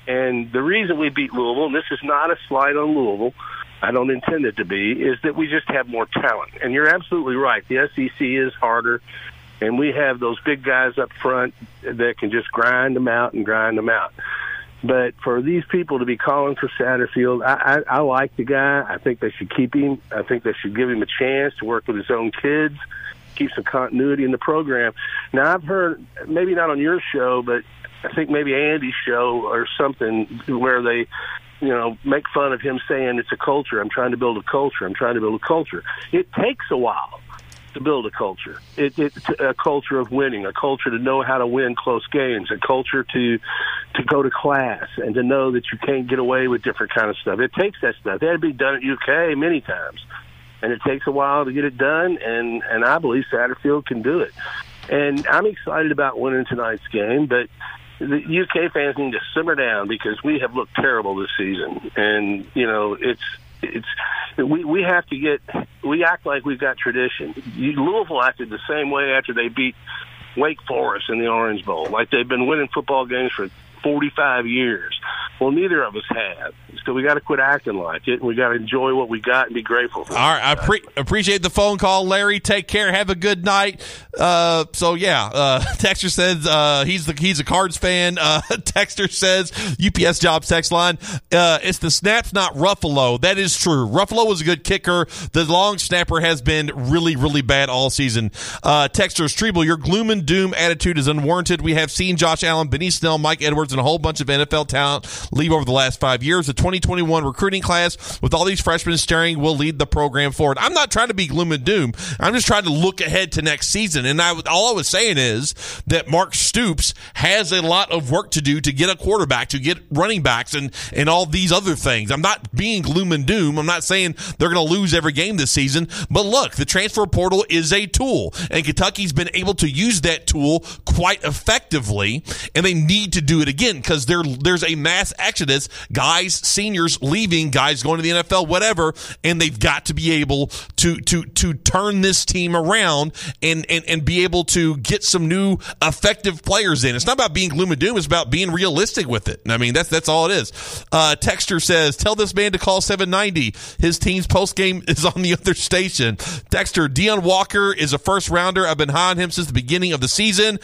And the reason we beat Louisville, and this is not a slight on Louisville, I don't intend it to be, is that we just have more talent. And you're absolutely right. The S E C is harder, and we have those big guys up front that can just grind them out and grind them out. But for these people to be calling for Satterfield, I, I, I like the guy. I think they should keep him. I think they should give him a chance to work with his own kids, keep some continuity in the program. Now, I've heard, maybe not on your show, but I think maybe Andy's show or something where they, you know, make fun of him saying it's a culture. I'm trying to build a culture. I'm trying to build a culture. It takes a while to build a culture. It, it, a culture of winning, a culture to know how to win close games, a culture to to go to class and to know that you can't get away with different kind of stuff. It takes that stuff. It had to be done at U K many times, and it takes a while to get it done, and, and I believe Satterfield can do it. And I'm excited about winning tonight's game, but the U K fans need to simmer down because we have looked terrible this season. And, you know, it's it's we we have to get we act like we've got tradition. You, Louisville acted the same way after they beat Wake Forest in the Orange Bowl, like they've been winning football games for forty-five years. Well, neither of us have. So we got to quit acting like it. We got to enjoy what we got and be grateful for it. All right, I pre- appreciate the phone call, Larry. Take care. Have a good night. Uh, so yeah, uh, Texter says uh, he's the he's a Cards fan. Uh, Texter says U P S Jobs text line. Uh, it's the snaps, not Ruffalo. That is true. Ruffalo was a good kicker. The long snapper has been really, really bad all season. Uh, Texter Strebel, your gloom and doom attitude is unwarranted. We have seen Josh Allen, Benny Snell, Mike Edwards, and a whole bunch of N F L talent leave over the last five years. The twenty twenty-one recruiting class with all these freshmen staring will lead the program forward. I'm not trying to be gloom and doom. I'm just trying to look ahead to next season. And I, all I was saying is that Mark Stoops has a lot of work to do to get a quarterback, to get running backs, and, and all these other things. I'm not being gloom and doom. I'm not saying they're going to lose every game this season. But look, the transfer portal is a tool, and Kentucky's been able to use that tool quite effectively, and they need to do it again because there, there's a mass exodus, guys, seniors leaving, guys going to the N F L, whatever, and they've got to be able to to to turn this team around and, and, and be able to get some new effective players in. It's not about being gloom and doom. It's about being realistic with it. I mean, that's that's all it is. Uh, Texter says, tell this man to call seven ninety. His team's postgame is on the other station. Texter, Deion Walker is a first-rounder. I've been high on him since the beginning of the season.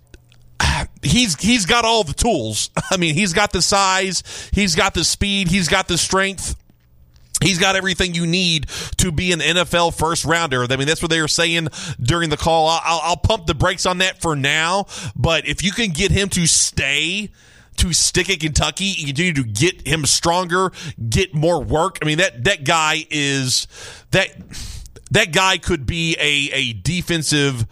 He's he's got all the tools. I mean, he's got the size, he's got the speed, he's got the strength. He's got everything you need to be an N F L first rounder. I mean, that's what they were saying during the call. I'll, I'll pump the brakes on that for now, but if you can get him to stay, to stick at Kentucky, and continue to get him stronger, get more work. I mean, that that guy is that that guy could be a a defensive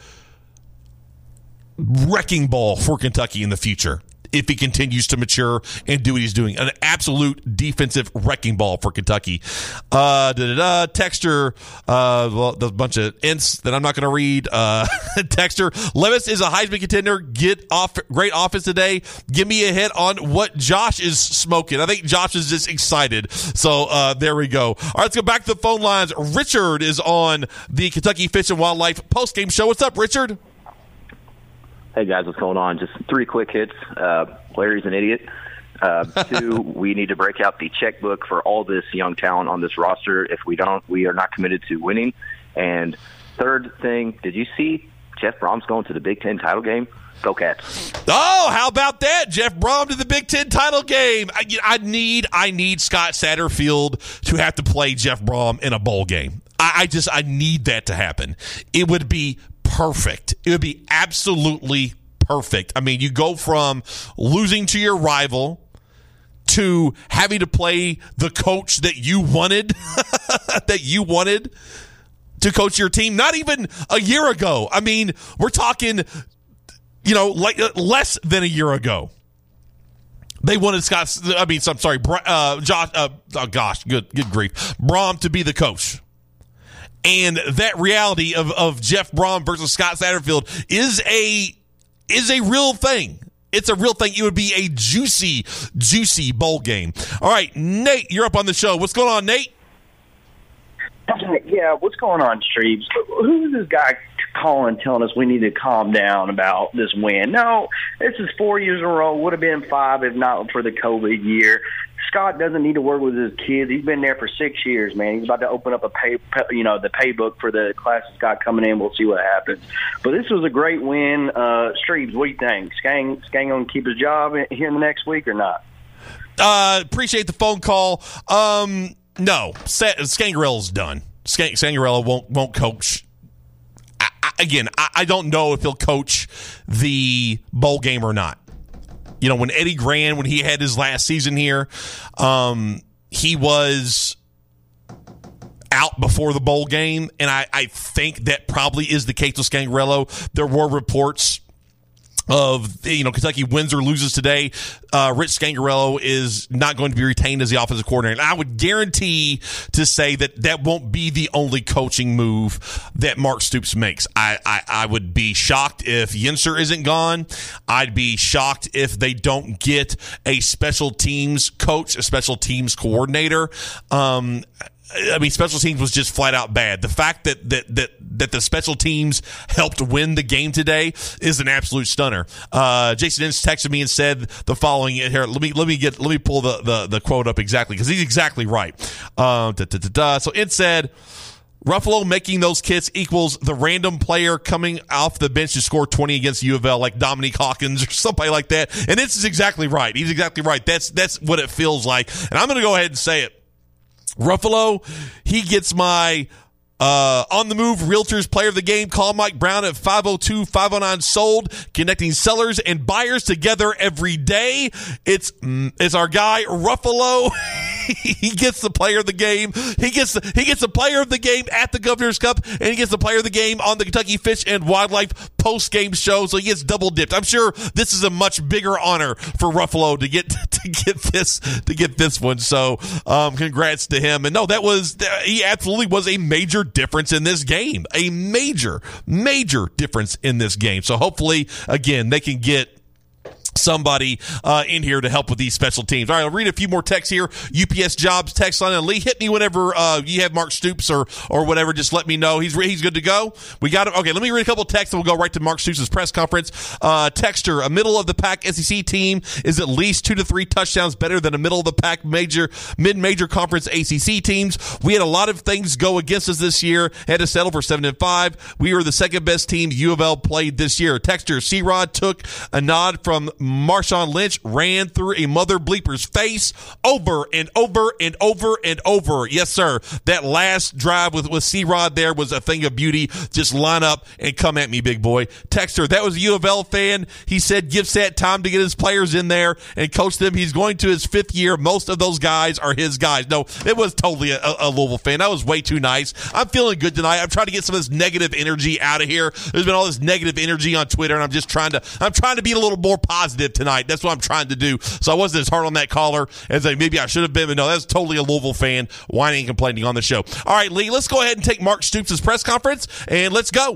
wrecking ball for Kentucky in the future if he continues to mature and do what he's doing. An absolute defensive wrecking ball for Kentucky. Uh, da-da-da, Texter, uh, well, there's a bunch of ints that I'm not going to read. Uh, Texter, Levis is a Heisman contender. Get off, great offense today. Give me a hit on what Josh is smoking. I think Josh is just excited. So uh, there we go. All right, let's go back to the phone lines. Richard is on the Kentucky Fish and Wildlife postgame show. What's up, Richard? Hey, guys, what's going on? Just three quick hits. Uh, Larry's an idiot. Uh, two, we need to break out the checkbook for all this young talent on this roster. If we don't, we are not committed to winning. And third thing, did you see Jeff Brom's going to the Big Ten title game? Go Cats. Oh, how about that? Jeff Brom to the Big Ten title game. I, I need I need Scott Satterfield to have to play Jeff Brom in a bowl game. I, I just I need that to happen. It would be perfect. It would be absolutely perfect. I mean, you go from losing to your rival to having to play the coach that you wanted, that you wanted to coach your team, not even a year ago. I mean, we're talking, you know, like less than a year ago. They wanted Scott, I mean, I'm sorry, uh, Josh, uh, oh gosh, good, good grief, Brom to be the coach. And that reality of, of Jeff Brom versus Scott Satterfield is a is a real thing. It's a real thing. It would be a juicy, juicy bowl game. All right, Nate, you're up on the show. What's going on, Nate? Yeah, what's going on, Streebs? Who is this guy calling, telling us we need to calm down about this win. No, this is four years in a row. Would have been five if not for the COVID year. Scott doesn't need to work with his kids. He's been there for six years, man. He's about to open up a pay, you know, the paybook for the class that's got coming in. We'll see what happens. But this was a great win. Uh, Streebs, what do you think? Skang, Skang going to keep his job here in the next week or not? Uh, appreciate the phone call. Um, no, Scangarello's done. Skang- Scangarello won't won't coach. I, I, again, I, I don't know if he'll coach the bowl game or not. You know, when Eddie Gran, when he had his last season here, um, he was out before the bowl game, and I, I think that probably is the case with Scangarello. There were reports of, you know, Kentucky wins or loses today. Uh, Rich Scangarello is not going to be retained as the offensive coordinator. And I would guarantee to say that that won't be the only coaching move that Mark Stoops makes. I, I, I would be shocked if Yinser isn't gone. I'd be shocked if they don't get a special teams coach, a special teams coordinator. Um, I mean, special teams was just flat out bad. The fact that that that that the special teams helped win the game today is an absolute stunner. Uh, Jason Ince texted me and said the following. Here, let me let me get let me pull the the, the quote up exactly because he's exactly right. Uh, da, da, da, da. So Ince said, Ruffalo making those kits equals the random player coming off the bench to score twenty against U of L, like Dominique Hawkins or somebody like that. And this is exactly right. He's exactly right. That's that's what it feels like. And I'm going to go ahead and say it. Ruffalo, he gets my uh, on the move realtors player of the game. Call Mike Brown at five oh two, five oh nine sold, connecting sellers and buyers together every day. It's it's our guy Ruffalo. He gets the player of the game. He gets the, he gets the player of the game at the Governor's Cup, and he gets the player of the game on the Kentucky Fish and Wildlife post-game show. So he gets double dipped. I'm sure this is a much bigger honor for Ruffalo to get to get this to get this one. So um, congrats to him. And no, that was he absolutely was a major difference in this game. A major major difference in this game. So hopefully, again, they can get somebody uh, in here to help with these special teams. All right, I'll read a few more texts here. U P S Jobs text line. And Lee, hit me whenever uh, you have Mark Stoops or or whatever. Just let me know. He's he's good to go. We got him. Okay, let me read a couple texts and we'll go right to Mark Stoops' press conference. Uh, texter, a middle-of-the-pack S E C team is at least two to three touchdowns better than a middle-of-the-pack major mid-major conference A C C teams. We had a lot of things go against us this year. Had to settle for seven and five. We were the second-best team U of L played this year. Texter, C-Rod took a nod from Marshawn Lynch, ran through a mother bleeper's face over and over and over and over. Yes, sir. That last drive with, with C-Rod there was a thing of beauty. Just line up and come at me, big boy. Texter, that was a U of L fan. He said give Sat time to get his players in there and coach them. He's going to his fifth year. Most of those guys are his guys. No, it was totally a, a Louisville fan. That was way too nice. I'm feeling good tonight. I'm trying to get some of this negative energy out of here. There's been all this negative energy on Twitter, and I'm just trying to, I'm trying to be a little more positive tonight. That's what I'm trying to do. So I wasn't as hard on that caller as I, maybe I should have been, but no, that's totally a Louisville fan whining and complaining on the show. All right, Lee, let's go ahead and take Mark Stoops' press conference, and let's go.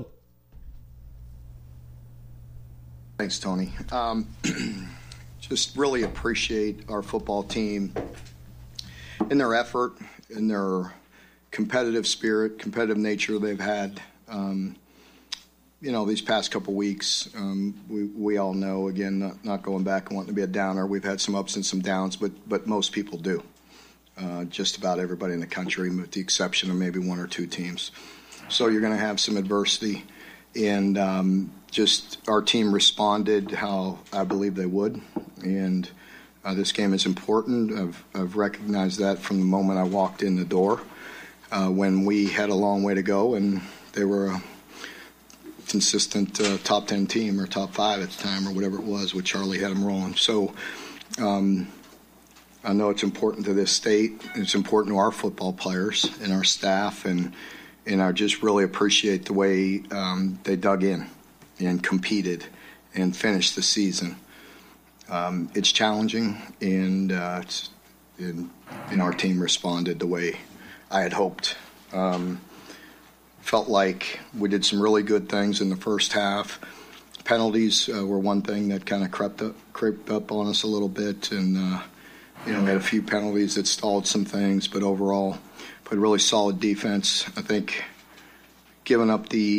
Thanks, Tony. Um, just really appreciate our football team in their effort, in their competitive spirit, competitive nature they've had. Um, You know, these past couple weeks, um, we we all know, again, not, not going back and wanting to be a downer, we've had some ups and some downs, but but most people do. Uh, just about everybody in the country, with the exception of maybe one or two teams. So you're going to have some adversity, and um, just our team responded how I believe they would. And uh, this game is important. I've, I've recognized that from the moment I walked in the door, uh, when we had a long way to go, and they were a consistent uh, top ten team or top five at the time or whatever it was, with Charlie had them rolling. So um, I know it's important to this state. It's important to our football players and our staff, and and I just really appreciate the way um, they dug in and competed and finished the season. Um, it's challenging, and, uh, it's, and and our team responded the way I had hoped. Um, Felt like we did some really good things in the first half. Penalties uh, were one thing that kind of crept up, crept up on us a little bit, and uh, you know, we had a few penalties that stalled some things. But overall, played really solid defense. I think giving up the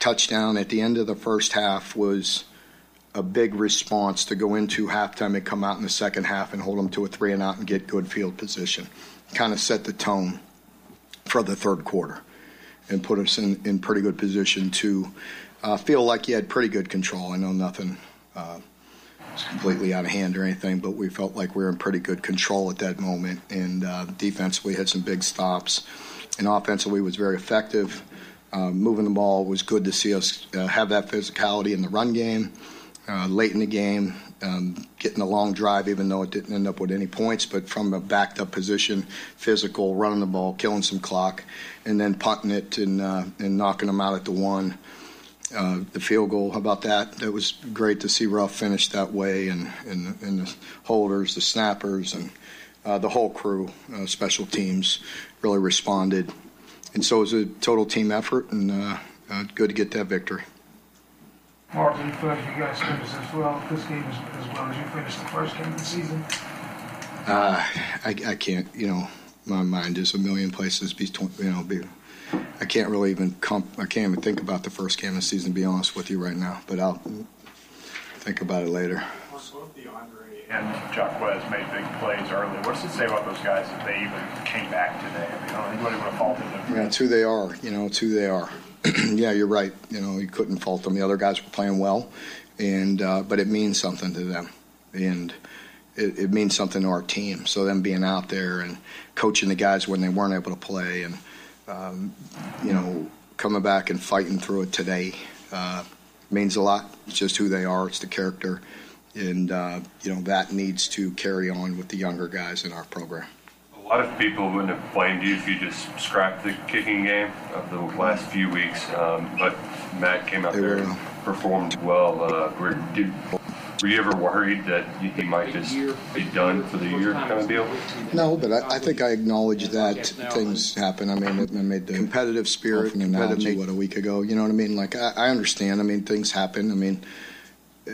touchdown at the end of the first half was a big response to go into halftime and come out in the second half and hold them to a three and out and get good field position. Kind of set the tone for the third quarter and put us in, in pretty good position to uh, feel like you had pretty good control. I know nothing uh, was completely out of hand or anything, but we felt like we were in pretty good control at that moment. And uh, defensively had some big stops, and offensively was very effective. Uh, moving the ball was good to see us uh, have that physicality in the run game. Uh, late in the game, um, getting a long drive, even though it didn't end up with any points, but from a backed-up position, physical, running the ball, killing some clock, and then punting it and uh, and knocking them out at the one. Uh, the field goal, how about that? It was great to see Ruff finish that way, and, and, and the holders, the snappers, and uh, the whole crew, uh, special teams, really responded. And so it was a total team effort, and uh, uh, good to get that victory. Mark, do you feel like you guys finished as well this game as, as well as you finished the first game of the season? Uh, I, I can't, you know, my mind is a million places. Be, you know, be, I can't really even comp, I can't even think about the first game of the season, to be honest with you right now. But I'll think about it later. Both DeAndre and Jacquez made big plays early. What does it say about those guys that they even came back today? I mean, I don't think anybody would have faulted them. Yeah, it's who they are. You know, it's who they are. Yeah, you're right. You know, you couldn't fault them. The other guys were playing well, and uh, but it means something to them, and it, it means something to our team. So them being out there and coaching the guys when they weren't able to play, and um, you know, coming back and fighting through it today uh, means a lot. It's just who they are. It's the character, and uh, you know that needs to carry on with the younger guys in our program. A lot of people wouldn't have blamed you if you just scrapped the kicking game of the last few weeks, um, but Matt came out there and performed well. Uh, were, did, were you ever worried that he might just be done for the year kind of deal? No, but I, I think I acknowledge that things happen. I mean, I made the competitive spirit and analogy, what, a week ago. You know what I mean? Like, I, I understand. I mean, things happen. I mean, uh,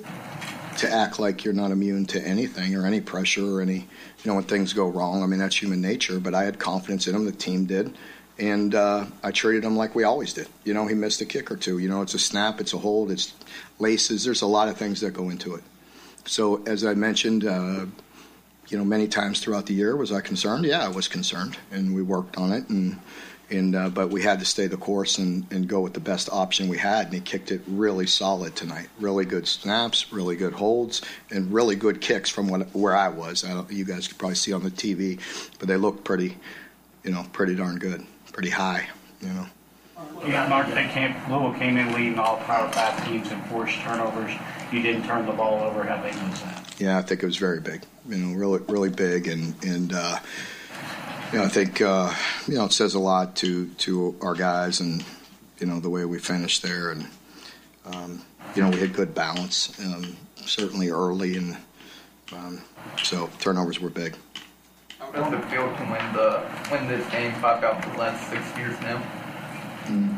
to act like you're not immune to anything or any pressure or any, you know, when things go wrong. I mean, that's human nature, but I had confidence in him. The team did. And uh, I treated him like we always did. You know, he missed a kick or two. You know, it's a snap, it's a hold, it's laces. There's a lot of things that go into it. So, as I mentioned, uh, you know, many times throughout the year, was I concerned? Yeah, I was concerned, and we worked on it. And and uh, but we had to stay the course and, and go with the best option we had. And he kicked it really solid tonight. Really good snaps, really good holds, and really good kicks from what, where I was. I don't, you guys could probably see on the T V, but they looked pretty, you know, pretty darn good. Pretty high, you know. Yeah, Mark, they came, Louisville came in leading all Power Five teams and forced turnovers. You didn't turn the ball over. How big was that? Yeah, I think it was very big. You know, really, really big, and and uh, you know, I think uh, you know it says a lot to to our guys, and you know the way we finished there, and um, you know we had good balance, um, certainly early, and um, so turnovers were big. How does it feel to win the win this game five out of the last six years now? Mm.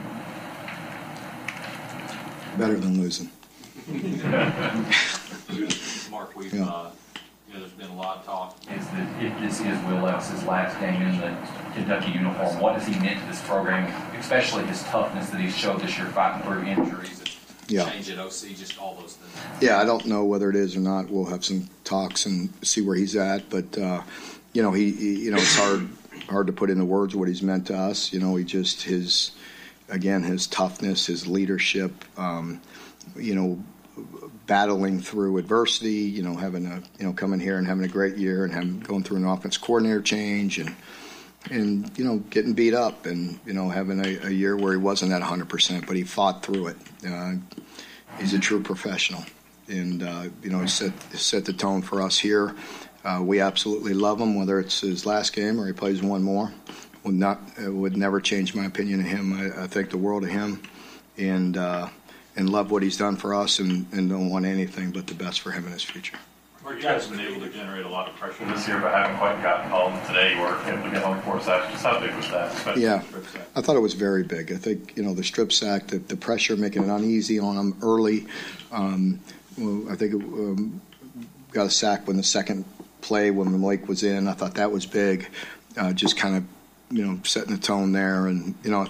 Better than losing. Mark, we've Yeah. uh, you know, there's been a lot of talk. Is that if this is Will Lewis's last game in the Kentucky uniform, what has he meant to this program, especially his toughness that he's showed this year fighting through injuries? Yeah. Change at O C, just all those things. Yeah, I don't know whether it is or not. We'll have some talks and see where he's at, but. Uh, You know, he, he. You know, it's hard, hard to put into words what he's meant to us. You know, he just his, again, his toughness, his leadership. Um, you know, battling through adversity. You know, having a, you know, coming here and having a great year and having going through an offense coordinator change and, and you know, getting beat up and you know having a, a year where he wasn't at one hundred percent, but he fought through it. Uh, he's a true professional, and uh, you know, he set set the tone for us here. Uh, we absolutely love him, whether it's his last game or he plays one more. Would not, it would never change my opinion of him. I, I think the world of him, and uh, and love what he's done for us, and, and don't want anything but the best for him in his future. You guys have been able to generate a lot of pressure This year, but haven't quite gotten home today. You were able to get home for us. Just how big was that? Especially Yeah, the strip sack? I thought it was very big. I think you know the strip sack, the, the pressure, making it uneasy on him early. Um, well, I think it, um, got a sack when the second play when Malik was in. I thought that was big, uh, just kind of, you know, setting the tone there. And, you know, I thought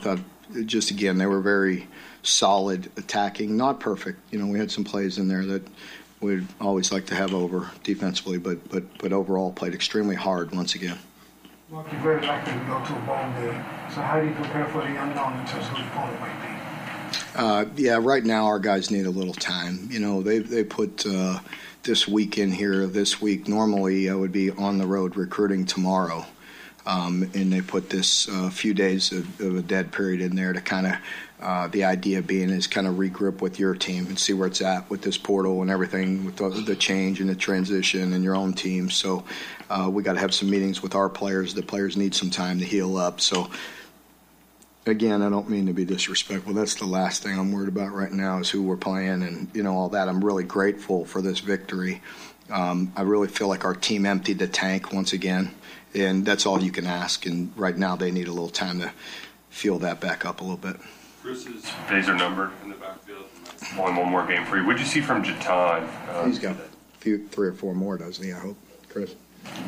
just again, they were very solid attacking, not perfect. You know, we had some plays in there that we'd always like to have over defensively, but but but overall played extremely hard once again. Mark, you're very likely to go to a bowl game. So how do you prepare for the unknown in terms of who the opponent might be? Uh, yeah, right now our guys need a little time. You know, they they put uh, this week in here this week. Normally I would be on the road recruiting tomorrow, um, and they put this uh, few days of, of a dead period in there to kind of uh, the idea being is kind of regroup with your team and see where it's at with this portal and everything with the, the change and the transition and your own team. So uh, we got to have some meetings with our players. The players need some time to heal up. So. Again, I don't mean to be disrespectful. That's the last thing I'm worried about right now is who we're playing and, you know, all that. I'm really grateful for this victory. Um, I really feel like our team emptied the tank once again, and that's all you can ask. And right now they need a little time to fuel that back up a little bit. Chris's days are numbered in the backfield. Only one more game for you. What did you see from Jatan? Uh, He's got a few, three or four more, doesn't he, I hope, Chris?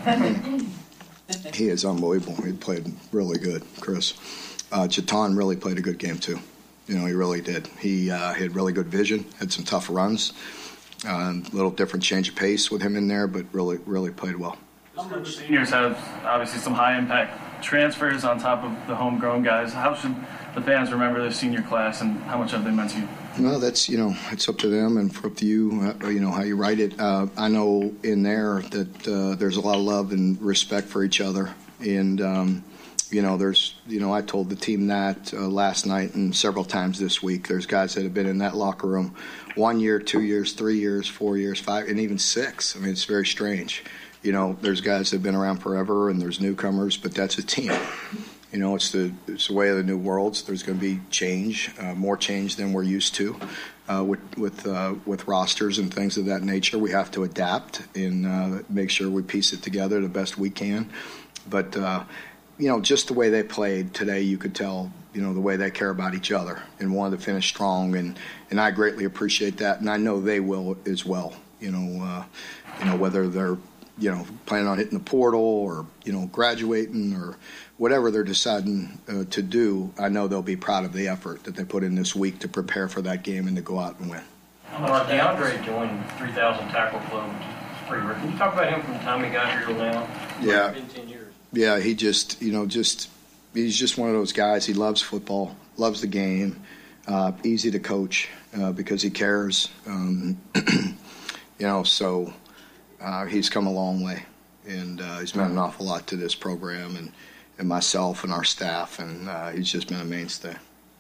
He is unbelievable. He played really good, Chris. Uh, Jatan really played a good game, too. You know, he really did. He, uh, he had really good vision, had some tough runs, a uh, little different change of pace with him in there, but really, really played well. Seniors have obviously some high-impact transfers on top of the homegrown guys. How should the fans remember their senior class, and how much have they meant to you? Well, that's, you know, it's up to them and up to you, uh, you know, how you write it. Uh, I know in there that uh, there's a lot of love and respect for each other, and um, You know, there's, you know, I told the team that uh, last night and several times this week. There's guys that have been in that locker room one year, two years, three years, four years, five, and even six. I mean, it's very strange. You know, there's guys that have been around forever, and there's newcomers, but that's a team. You know, it's the it's the way of the new worlds. There's going to be change, uh, more change than we're used to uh, with with uh, with rosters and things of that nature. We have to adapt and uh, make sure we piece it together the best we can. But uh, you know, just the way they played today, you could tell, you know, the way they care about each other and wanted to finish strong, and, and I greatly appreciate that, and I know they will as well. You know, uh, you know, whether they're, you know, planning on hitting the portal or, you know, graduating or whatever they're deciding uh, to do, I know they'll be proud of the effort that they put in this week to prepare for that game and to go out and win. Mark, DeAndre joined three thousand Tackle Club. Pretty rare. Can you talk about him from the time he got here till now? Yeah. It's been ten years. Yeah, he just, you know, just he's just one of those guys. He loves football, loves the game, uh, easy to coach uh, because he cares. Um, you know, so uh, he's come a long way, and uh, he's meant an awful lot to this program and, and myself and our staff, and uh, he's just been a mainstay.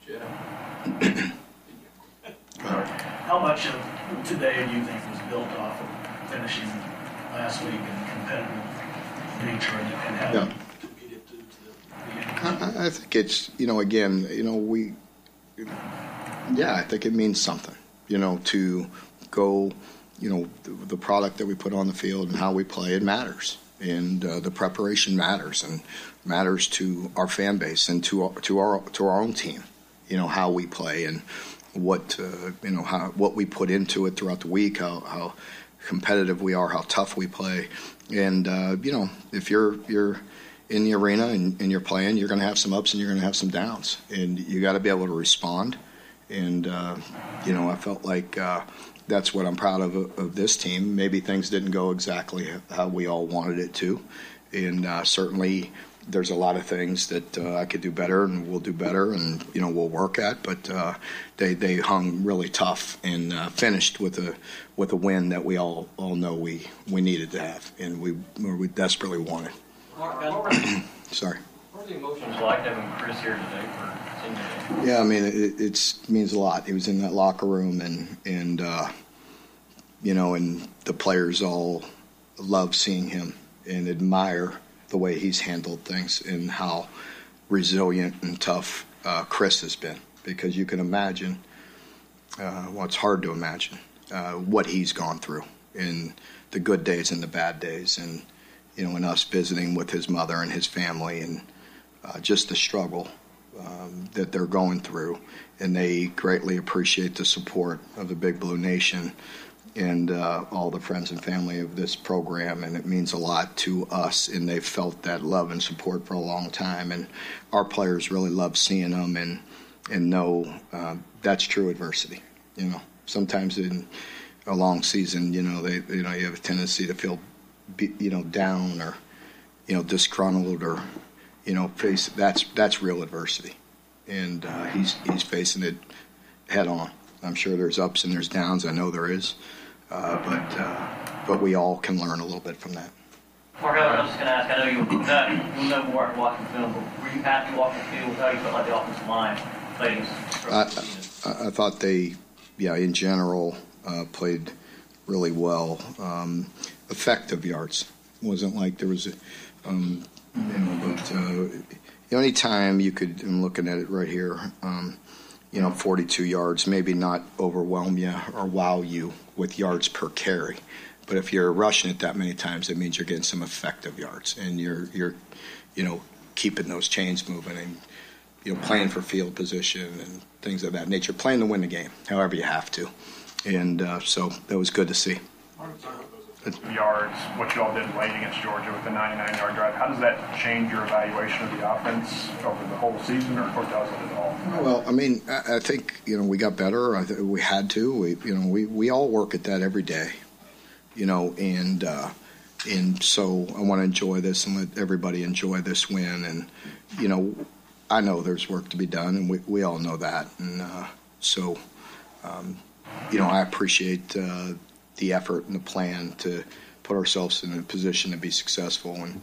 How much of today do you think was built off of finishing last week and competitive nature and, and how Yeah. to beat it to, to the I, I think it's, you know, again, you know, we, yeah, I think it means something, you know, to go, you know, the, the product that we put on the field and how we play, it matters. And uh, the preparation matters and matters to our fan base and to our, to our, to our own team, you know, how we play and what, uh, you know, how, what we put into it throughout the week, how, how competitive we are, how tough we play. And, uh, you know, if you're you're in the arena and, and you're playing, you're going to have some ups and you're going to have some downs. And you got to be able to respond. And, uh, you know, I felt like uh, that's what I'm proud of of this team. Maybe things didn't go exactly how we all wanted it to. And uh, certainly there's a lot of things that uh, I could do better and we'll do better and, you know, we'll work at. But uh, they, they hung really tough and uh, finished with a with a win that we all, all know we, we needed to have and we we desperately wanted. Mark, what were, Sorry. what were the emotions like having Chris here today for senior day? Yeah, I mean, it it's, means a lot. He was in that locker room and, and uh, you know, and the players all love seeing him and admire the way he's handled things and how resilient and tough uh, Chris has been. Because you can imagine, uh, well, it's hard to imagine uh, what he's gone through in the good days and the bad days. And, you know, and us visiting with his mother and his family and uh, just the struggle um, that they're going through. And they greatly appreciate the support of the Big Blue Nation and uh, all the friends and family of this program, and it means a lot to us, and they've felt that love and support for a long time, and our players really love seeing them, and and know uh, that's true adversity. You know, sometimes in a long season, you know, they you know you have a tendency to feel, be, you know, down or, you know, disgruntled or, you know, face that's that's real adversity, and uh, he's he's facing it head on. I'm sure there's ups and there's downs. I know there is, uh, but uh, but we all can learn a little bit from that. Mark, I was just going to ask, I know you'll know, you'll know more after watching film, but were you happy walking the field with how you felt like the offensive line played? I, I, I thought they, yeah, in general, uh, played really well. Um, effective yards. It wasn't like there was a, um, you know, but uh, the only time you could, I'm looking at it right here, um, you know, forty-two yards, maybe not overwhelm you or wow you with yards per carry. But if you're rushing it that many times, it means you're getting some effective yards, and you're you're, you know, keeping those chains moving, and you know, playing for field position and things of that nature, playing to win the game, however you have to, and uh, so that was good to see. Yards, what you all did late against Georgia with the ninety-nine yard drive. How does that change your evaluation of the offense over the whole season, or, or does it at all? Well, I mean, I, I think you know we got better. I th- we had to. We you know we we all work at that every day. You know, and uh, and so I want to enjoy this and let everybody enjoy this win. And you know, I know there's work to be done, and we we all know that. And uh, so, um, you know, I appreciate uh, the effort and the plan to put ourselves in a position to be successful. And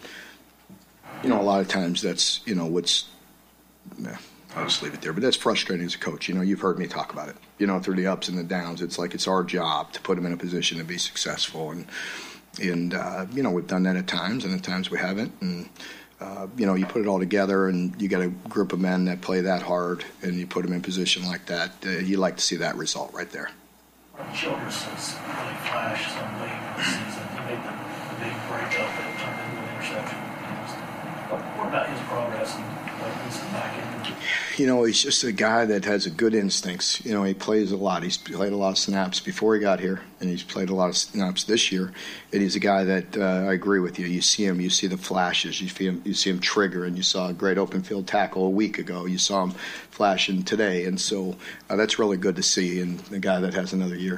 you know, a lot of times that's you know what's. Yeah, I'll just leave it there. But that's frustrating as a coach. You know, you've heard me talk about it. You know, through the ups and the downs, it's like it's our job to put them in a position to be successful. And, and uh, you know, we've done that at times, and at times we haven't. And, uh, you know, you put it all together, and you got a group of men that play that hard, and you put them in a position like that. Uh, you like to see that result right there. Childress has really flashed some late in the season. He made the, the big break up that turned into an interception. What about his progress and like this back end? You know, he's just a guy that has a good instincts. You know, he plays a lot. He's played a lot of snaps before he got here, and he's played a lot of snaps this year. And he's a guy that uh, I agree with you. You see him, you see the flashes, you see him, you see him trigger, and you saw a great open field tackle a week ago. You saw him flashing today, and so uh, that's really good to see. And the guy that has another year.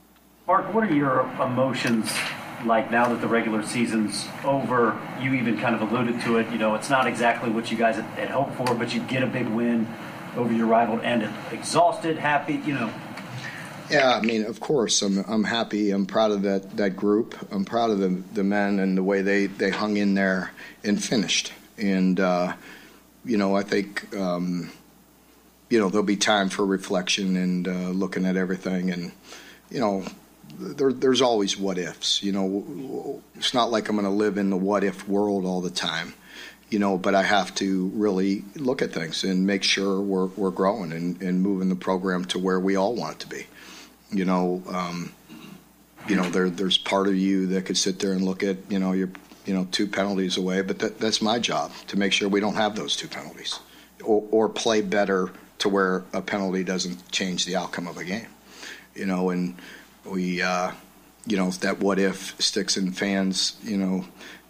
Mark, what are your emotions like now that the regular season's over? You even kind of alluded to it. You know, it's not exactly what you guys had, had hoped for, but you get a big win over your rival and exhausted, happy, you know. Yeah, I mean, of course, I'm I'm happy. I'm proud of that, that group. I'm proud of the the men and the way they, they hung in there and finished. And, uh, you know, I think, um, you know, there'll be time for reflection and uh, looking at everything. And, you know, There, there's always what ifs, you know. It's not like I'm going to live in the what if world all the time, you know. But I have to really look at things and make sure we're we're growing and, and moving the program to where we all want it to be, you know. Um, you know, there there's part of you that could sit there and look at, you know, you're you know two penalties away, but that that's my job to make sure we don't have those two penalties, or or play better to where a penalty doesn't change the outcome of a game, you know. And we, uh, you know, that what if sticks in fans, you know,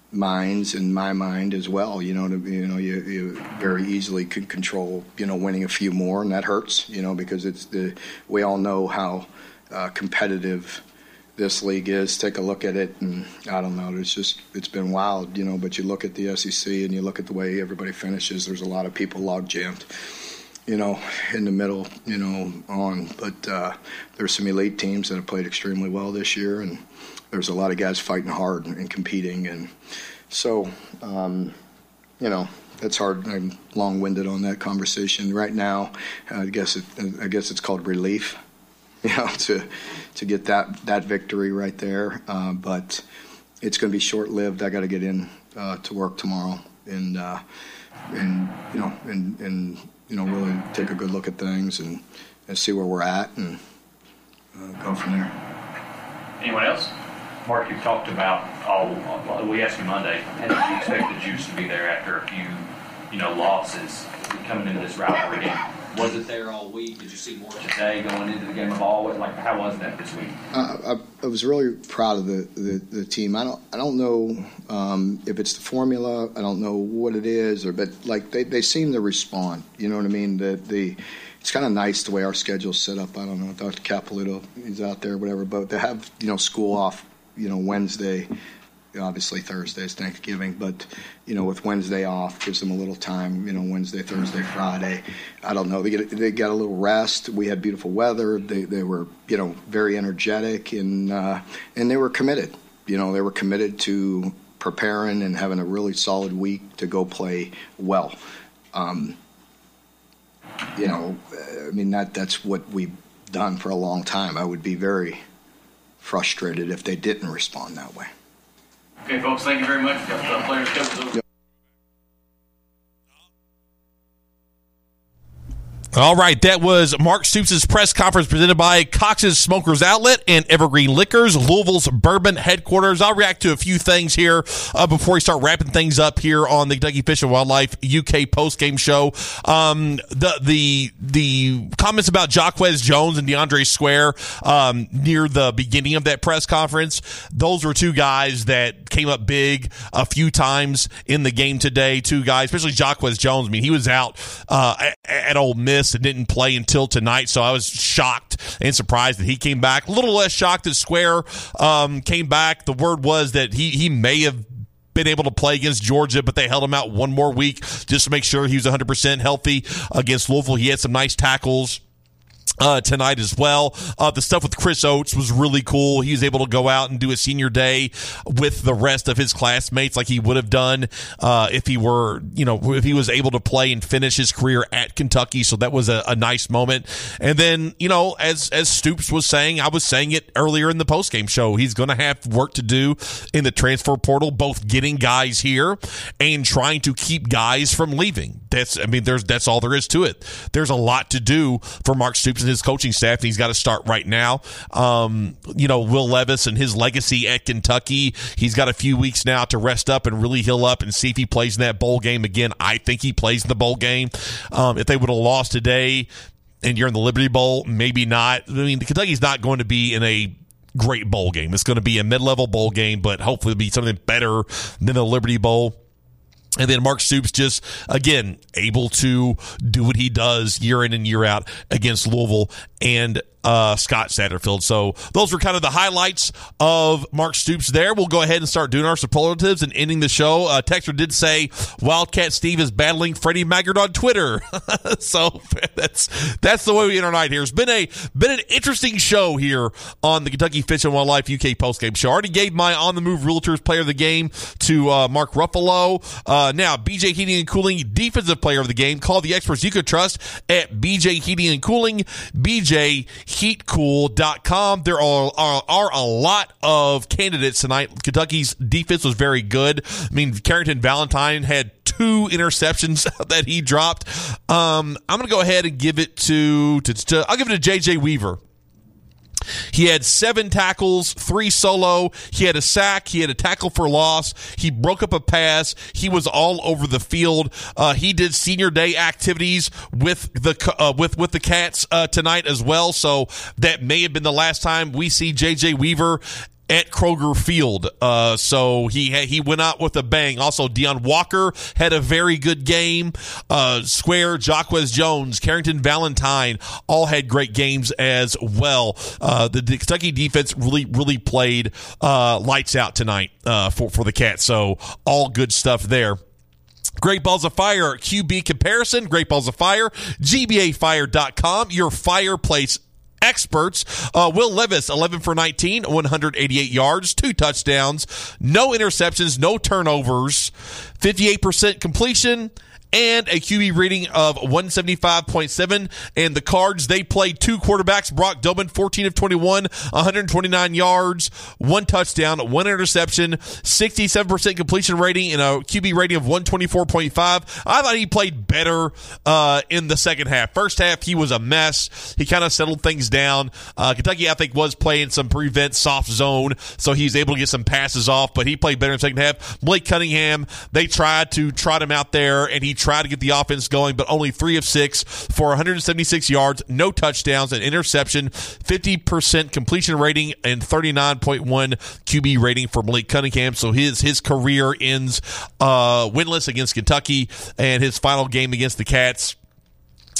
minds and my mind as well. You know, to, you know, you, you very easily can control, you know, winning a few more, and that hurts, you know, because it's the we all know how uh, competitive this league is. Take a look at it, and I don't know, it's just it's been wild, you know. But you look at the S E C and you look at the way everybody finishes. There's a lot of people log jammed, you know, in the middle, you know, on. But uh, there's some elite teams that have played extremely well this year, and there's a lot of guys fighting hard and, and competing. And so, um, you know, that's hard. I'm long-winded on that conversation. Right now, I guess it, I guess it's called relief, you know, to to get that, that victory right there. Uh, but it's going to be short-lived. I got to get in uh, to work tomorrow, and uh, and you know, and and. you know, really take a good look at things and, and see where we're at and uh, go from there. Anyone else? Mark, you've talked about all, we asked you Monday, and you expect the juice to be there after a few, you know, losses coming into this rivalry game. Was it there all week? Did you see more today going into the game of all? Like, how was that this week? Uh, I, I was really proud of the, the, the team. I don't I don't know um, if it's the formula. I don't know what it is, or but like they, they seem to respond. You know what I mean? The the it's kind of nice the way our schedule's set up. I don't know, Doctor Capolito is out there, whatever, but to have, you know, school off, you know, Wednesday, obviously Thursday is Thanksgiving, but, you know, with Wednesday off, gives them a little time, you know, Wednesday, Thursday, Friday. I don't know. They get they got a little rest. We had beautiful weather. They they were, you know, very energetic, and uh, and they were committed. You know, they were committed to preparing and having a really solid week to go play well. Um, you know, I mean, that that's what we've done for a long time. I would be very frustrated if they didn't respond that way. Okay, folks, thank you very much. Got the players coaches over. All right, that was Mark Stoops' press conference presented by Cox's Smokers Outlet and Evergreen Liquors, Louisville's bourbon headquarters. I'll react to a few things here uh, before we start wrapping things up here on the Kentucky Fish and Wildlife U K postgame show. Um, the the the comments about Jaquez Jones and DeAndre Square um, near the beginning of that press conference, those were two guys that came up big a few times in the game today. Two guys, especially Jaquez Jones. I mean, he was out uh, at, at Ole Miss and didn't play until tonight, so I was shocked and surprised that he came back. A little less shocked that Square um, came back. The word was that he he may have been able to play against Georgia, but they held him out one more week just to make sure he was one hundred percent healthy against Louisville. He had some nice tackles Uh, tonight as well. Uh, the stuff with Chris Oates was really cool. He was able to go out and do a senior day with the rest of his classmates like he would have done uh, if he were, you know, if he was able to play and finish his career at Kentucky. So that was a, a nice moment. And then, you know, as as Stoops was saying, I was saying it earlier in the postgame show, he's going to have work to do in the transfer portal, both getting guys here and trying to keep guys from leaving. That's, I mean, there's that's all there is to it. There's a lot to do for Mark Stoops and his coaching staff, and he's got to start right now. Um, you know, Will Levis and his legacy at Kentucky, he's got a few weeks now to rest up and really heal up and see if he plays in that bowl game again. I think he plays in the bowl game. Um, if they would have lost today and you're in the Liberty Bowl, maybe not. I mean, Kentucky's not going to be in a great bowl game. It's going to be a mid-level bowl game, but hopefully it'll be something better than the Liberty Bowl. And then Mark Stoops just, again, able to do what he does year in and year out against Louisville and uh, Scott Satterfield. So those were kind of the highlights of Mark Stoops there. We'll go ahead and start doing our superlatives and ending the show. Uh, Texter did say Wildcat Steve is battling Freddie Maggard on Twitter. So that's that's the way we end our night here. It's been a been an interesting show here on the Kentucky Fish and Wildlife U K postgame show. I already gave my On the Move Realtors player of the game to uh, Mark Ruffalo. Uh, now, B J Heating and Cooling defensive player of the game. Call the experts you could trust at B J Heating and Cooling, B J heat cool dot com. There are, are, are a lot of candidates tonight. Kentucky's defense was very good. I mean, Carrington Valentine had two interceptions that he dropped. Um, I'm going to go ahead and give it to, to, to I'll give it to J J Weaver. He had seven tackles, three solo. He had a sack. He had a tackle for loss. He broke up a pass. He was all over the field. Uh, he did senior day activities with the uh, with with the Cats uh, tonight as well. So that may have been the last time we see J J Weaver at Kroger Field. Uh, so he he went out with a bang. Also, Deion Walker had a very good game. Uh, Square, Jaquez Jones, Carrington Valentine all had great games as well. Uh, the, the Kentucky defense really, really played uh, lights out tonight uh, for, for the Cats. So all good stuff there. Great Balls of Fire Q B comparison. Great Balls of Fire, G B A fire dot com, your fireplace experts. uh, Will Levis, eleven for nineteen, one hundred eighty-eight yards, two touchdowns, no interceptions, no turnovers, fifty-eight percent completion, and a Q B rating of one seventy-five point seven. And the Cards, they played two quarterbacks. Brock Dobin, fourteen of twenty-one, one hundred twenty-nine yards, one touchdown, one interception, sixty-seven percent completion rating, and a Q B rating of one twenty-four point five. I thought he played better uh, in the second half. First half, he was a mess. He kind of settled things down. Uh, Kentucky, I think, was playing some prevent soft zone, so he was able to get some passes off, but he played better in the second half. Blake Cunningham, they tried to trot him out there, and he tried to get the offense going, but only three of six for one hundred seventy-six yards, no touchdowns, an interception, fifty percent completion rating, and thirty-nine point one Q B rating for Blake Cunningham. So his his career ends uh, winless against Kentucky, and his final game against the Cats,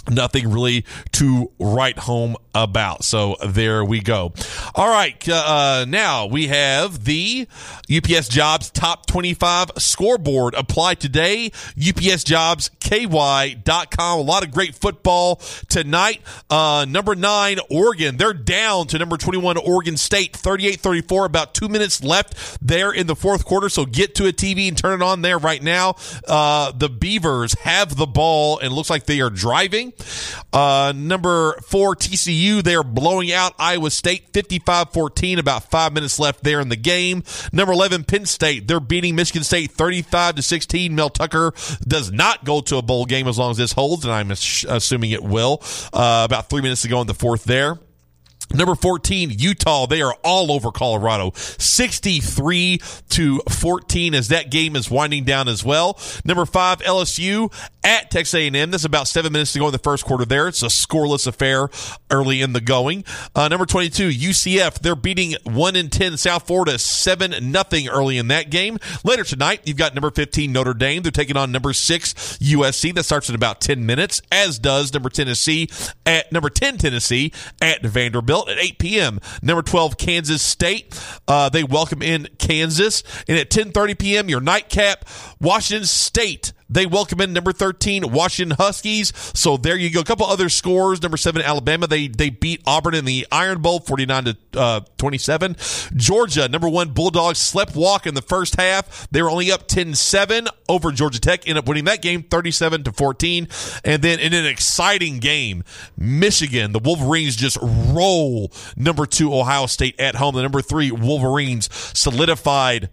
nothing really to write home about. So there we go. All right. Uh, now we have the U P S Jobs Top twenty-five scoreboard. Apply today. U P S Jobs K Y dot com. A lot of great football tonight. Uh, number nine, Oregon. They're down to number twenty-one, Oregon State, thirty-eight thirty-four. About two minutes left there in the fourth quarter. So get to a T V and turn it on there right now. Uh, the Beavers have the ball and it looks like they are driving. Uh, number four, T C U, they are blowing out Iowa State fifty-five fourteen, about five minutes left there in the game. Number eleven, Penn State, they're beating Michigan State thirty-five to sixteen. Mel Tucker does not go to a bowl game as long as this holds, and I'm assuming it will. Uh, about three minutes to go in the fourth there. Number fourteen, Utah. They are all over Colorado, sixty-three to fourteen as that game is winding down as well. Number five, L S U at Texas A and M. That's about seven minutes to go in the first quarter there. It's a scoreless affair early in the going. Uh, number twenty-two, U C F. They're beating one and ten South Florida seven nothing early in that game. Later tonight, you've got number fifteen, Notre Dame. They're taking on number six, U S C. That starts in about ten minutes, as does number Tennessee at number ten, Tennessee at Vanderbilt. At eight p.m., number twelve, Kansas State. Uh, they welcome in Kansas. And at ten thirty p.m., your nightcap, Washington State. They welcome in number thirteen, Washington Huskies. So there you go. A couple other scores. Number seven, Alabama. They they beat Auburn in the Iron Bowl, forty-nine to twenty-seven. Georgia, number one, Bulldogs slept walk in the first half. They were only up ten seven over Georgia Tech. Ended up winning that game, thirty-seven to fourteen. And then in an exciting game, Michigan, the Wolverines just roll number two, Ohio State at home. The number three, Wolverines solidified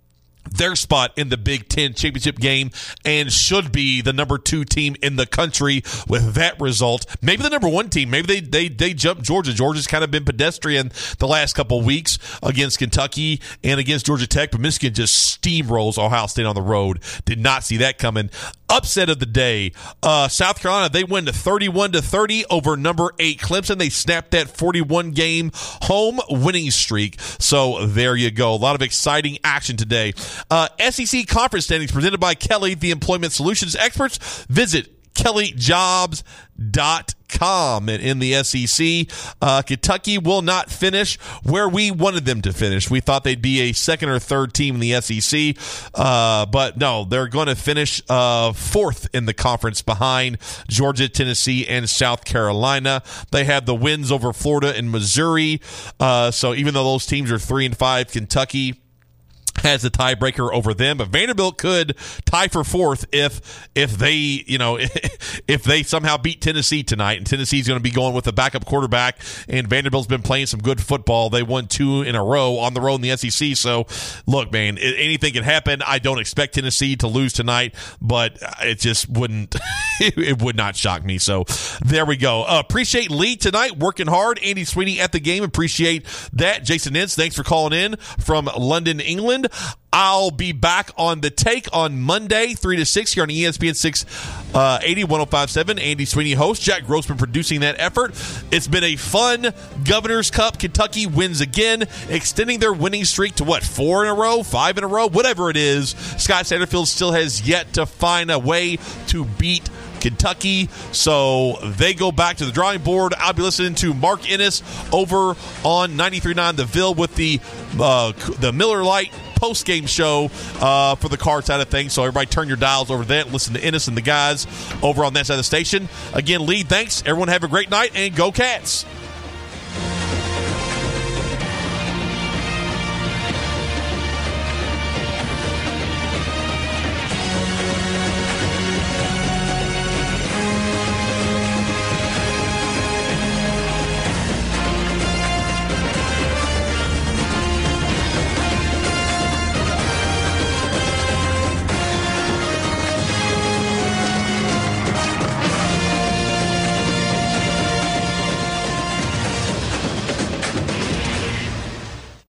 their spot in the Big Ten championship game and should be the number two team in the country with that result. Maybe the number one team. Maybe they they they jumped Georgia. Georgia's kind of been pedestrian the last couple of weeks against Kentucky and against Georgia Tech, but Michigan just steamrolls Ohio State on the road. Did not see that coming. Upset of the day. Uh, South Carolina, they win to thirty-one to thirty over number eight Clemson. They snapped that forty-one game home winning streak. So there you go. A lot of exciting action today. Uh, S E C conference standings presented by Kelly, the employment solutions experts. Visit kelly jobs dot com. And in the S E C, uh, Kentucky will not finish where we wanted them to finish. We thought they'd be a second or third team in the S E C, uh, but no, they're going to finish uh, fourth in the conference behind Georgia, Tennessee, and South Carolina. They have the wins over Florida and Missouri, uh, so even though those teams are three and five, Kentucky has the tiebreaker over them, but Vanderbilt could tie for fourth if if they you know if they somehow beat Tennessee tonight, and Tennessee's going to be going with a backup quarterback, and Vanderbilt's been playing some good football. They won two in a row on the road in the S E C. So look, man, anything can happen. I don't expect Tennessee to lose tonight, but it just wouldn't it would not shock me. So there we go. Uh, appreciate Lee tonight working hard. Andy Sweeney at the game, appreciate that. Jason Ince, thanks for calling in from London, England. I'll be back on The Take on Monday, three to six here on E S P N six eighty, one oh five point seven. Andy Sweeney host, Jack Grossman producing that effort. It's been a fun Governor's Cup. Kentucky wins again, extending their winning streak to what, four in a row, five in a row, whatever it is. Scott Satterfield still has yet to find a way to beat Kentucky, so they go back to the drawing board. I'll be listening to Mark Ennis over on ninety-three point nine The Ville with the uh, the Miller Lite post-game show uh, for the card side of things. So everybody turn your dials over there and listen to Ennis and the guys over on that side of the station. Again, Lee, thanks. Everyone have a great night, and go Cats.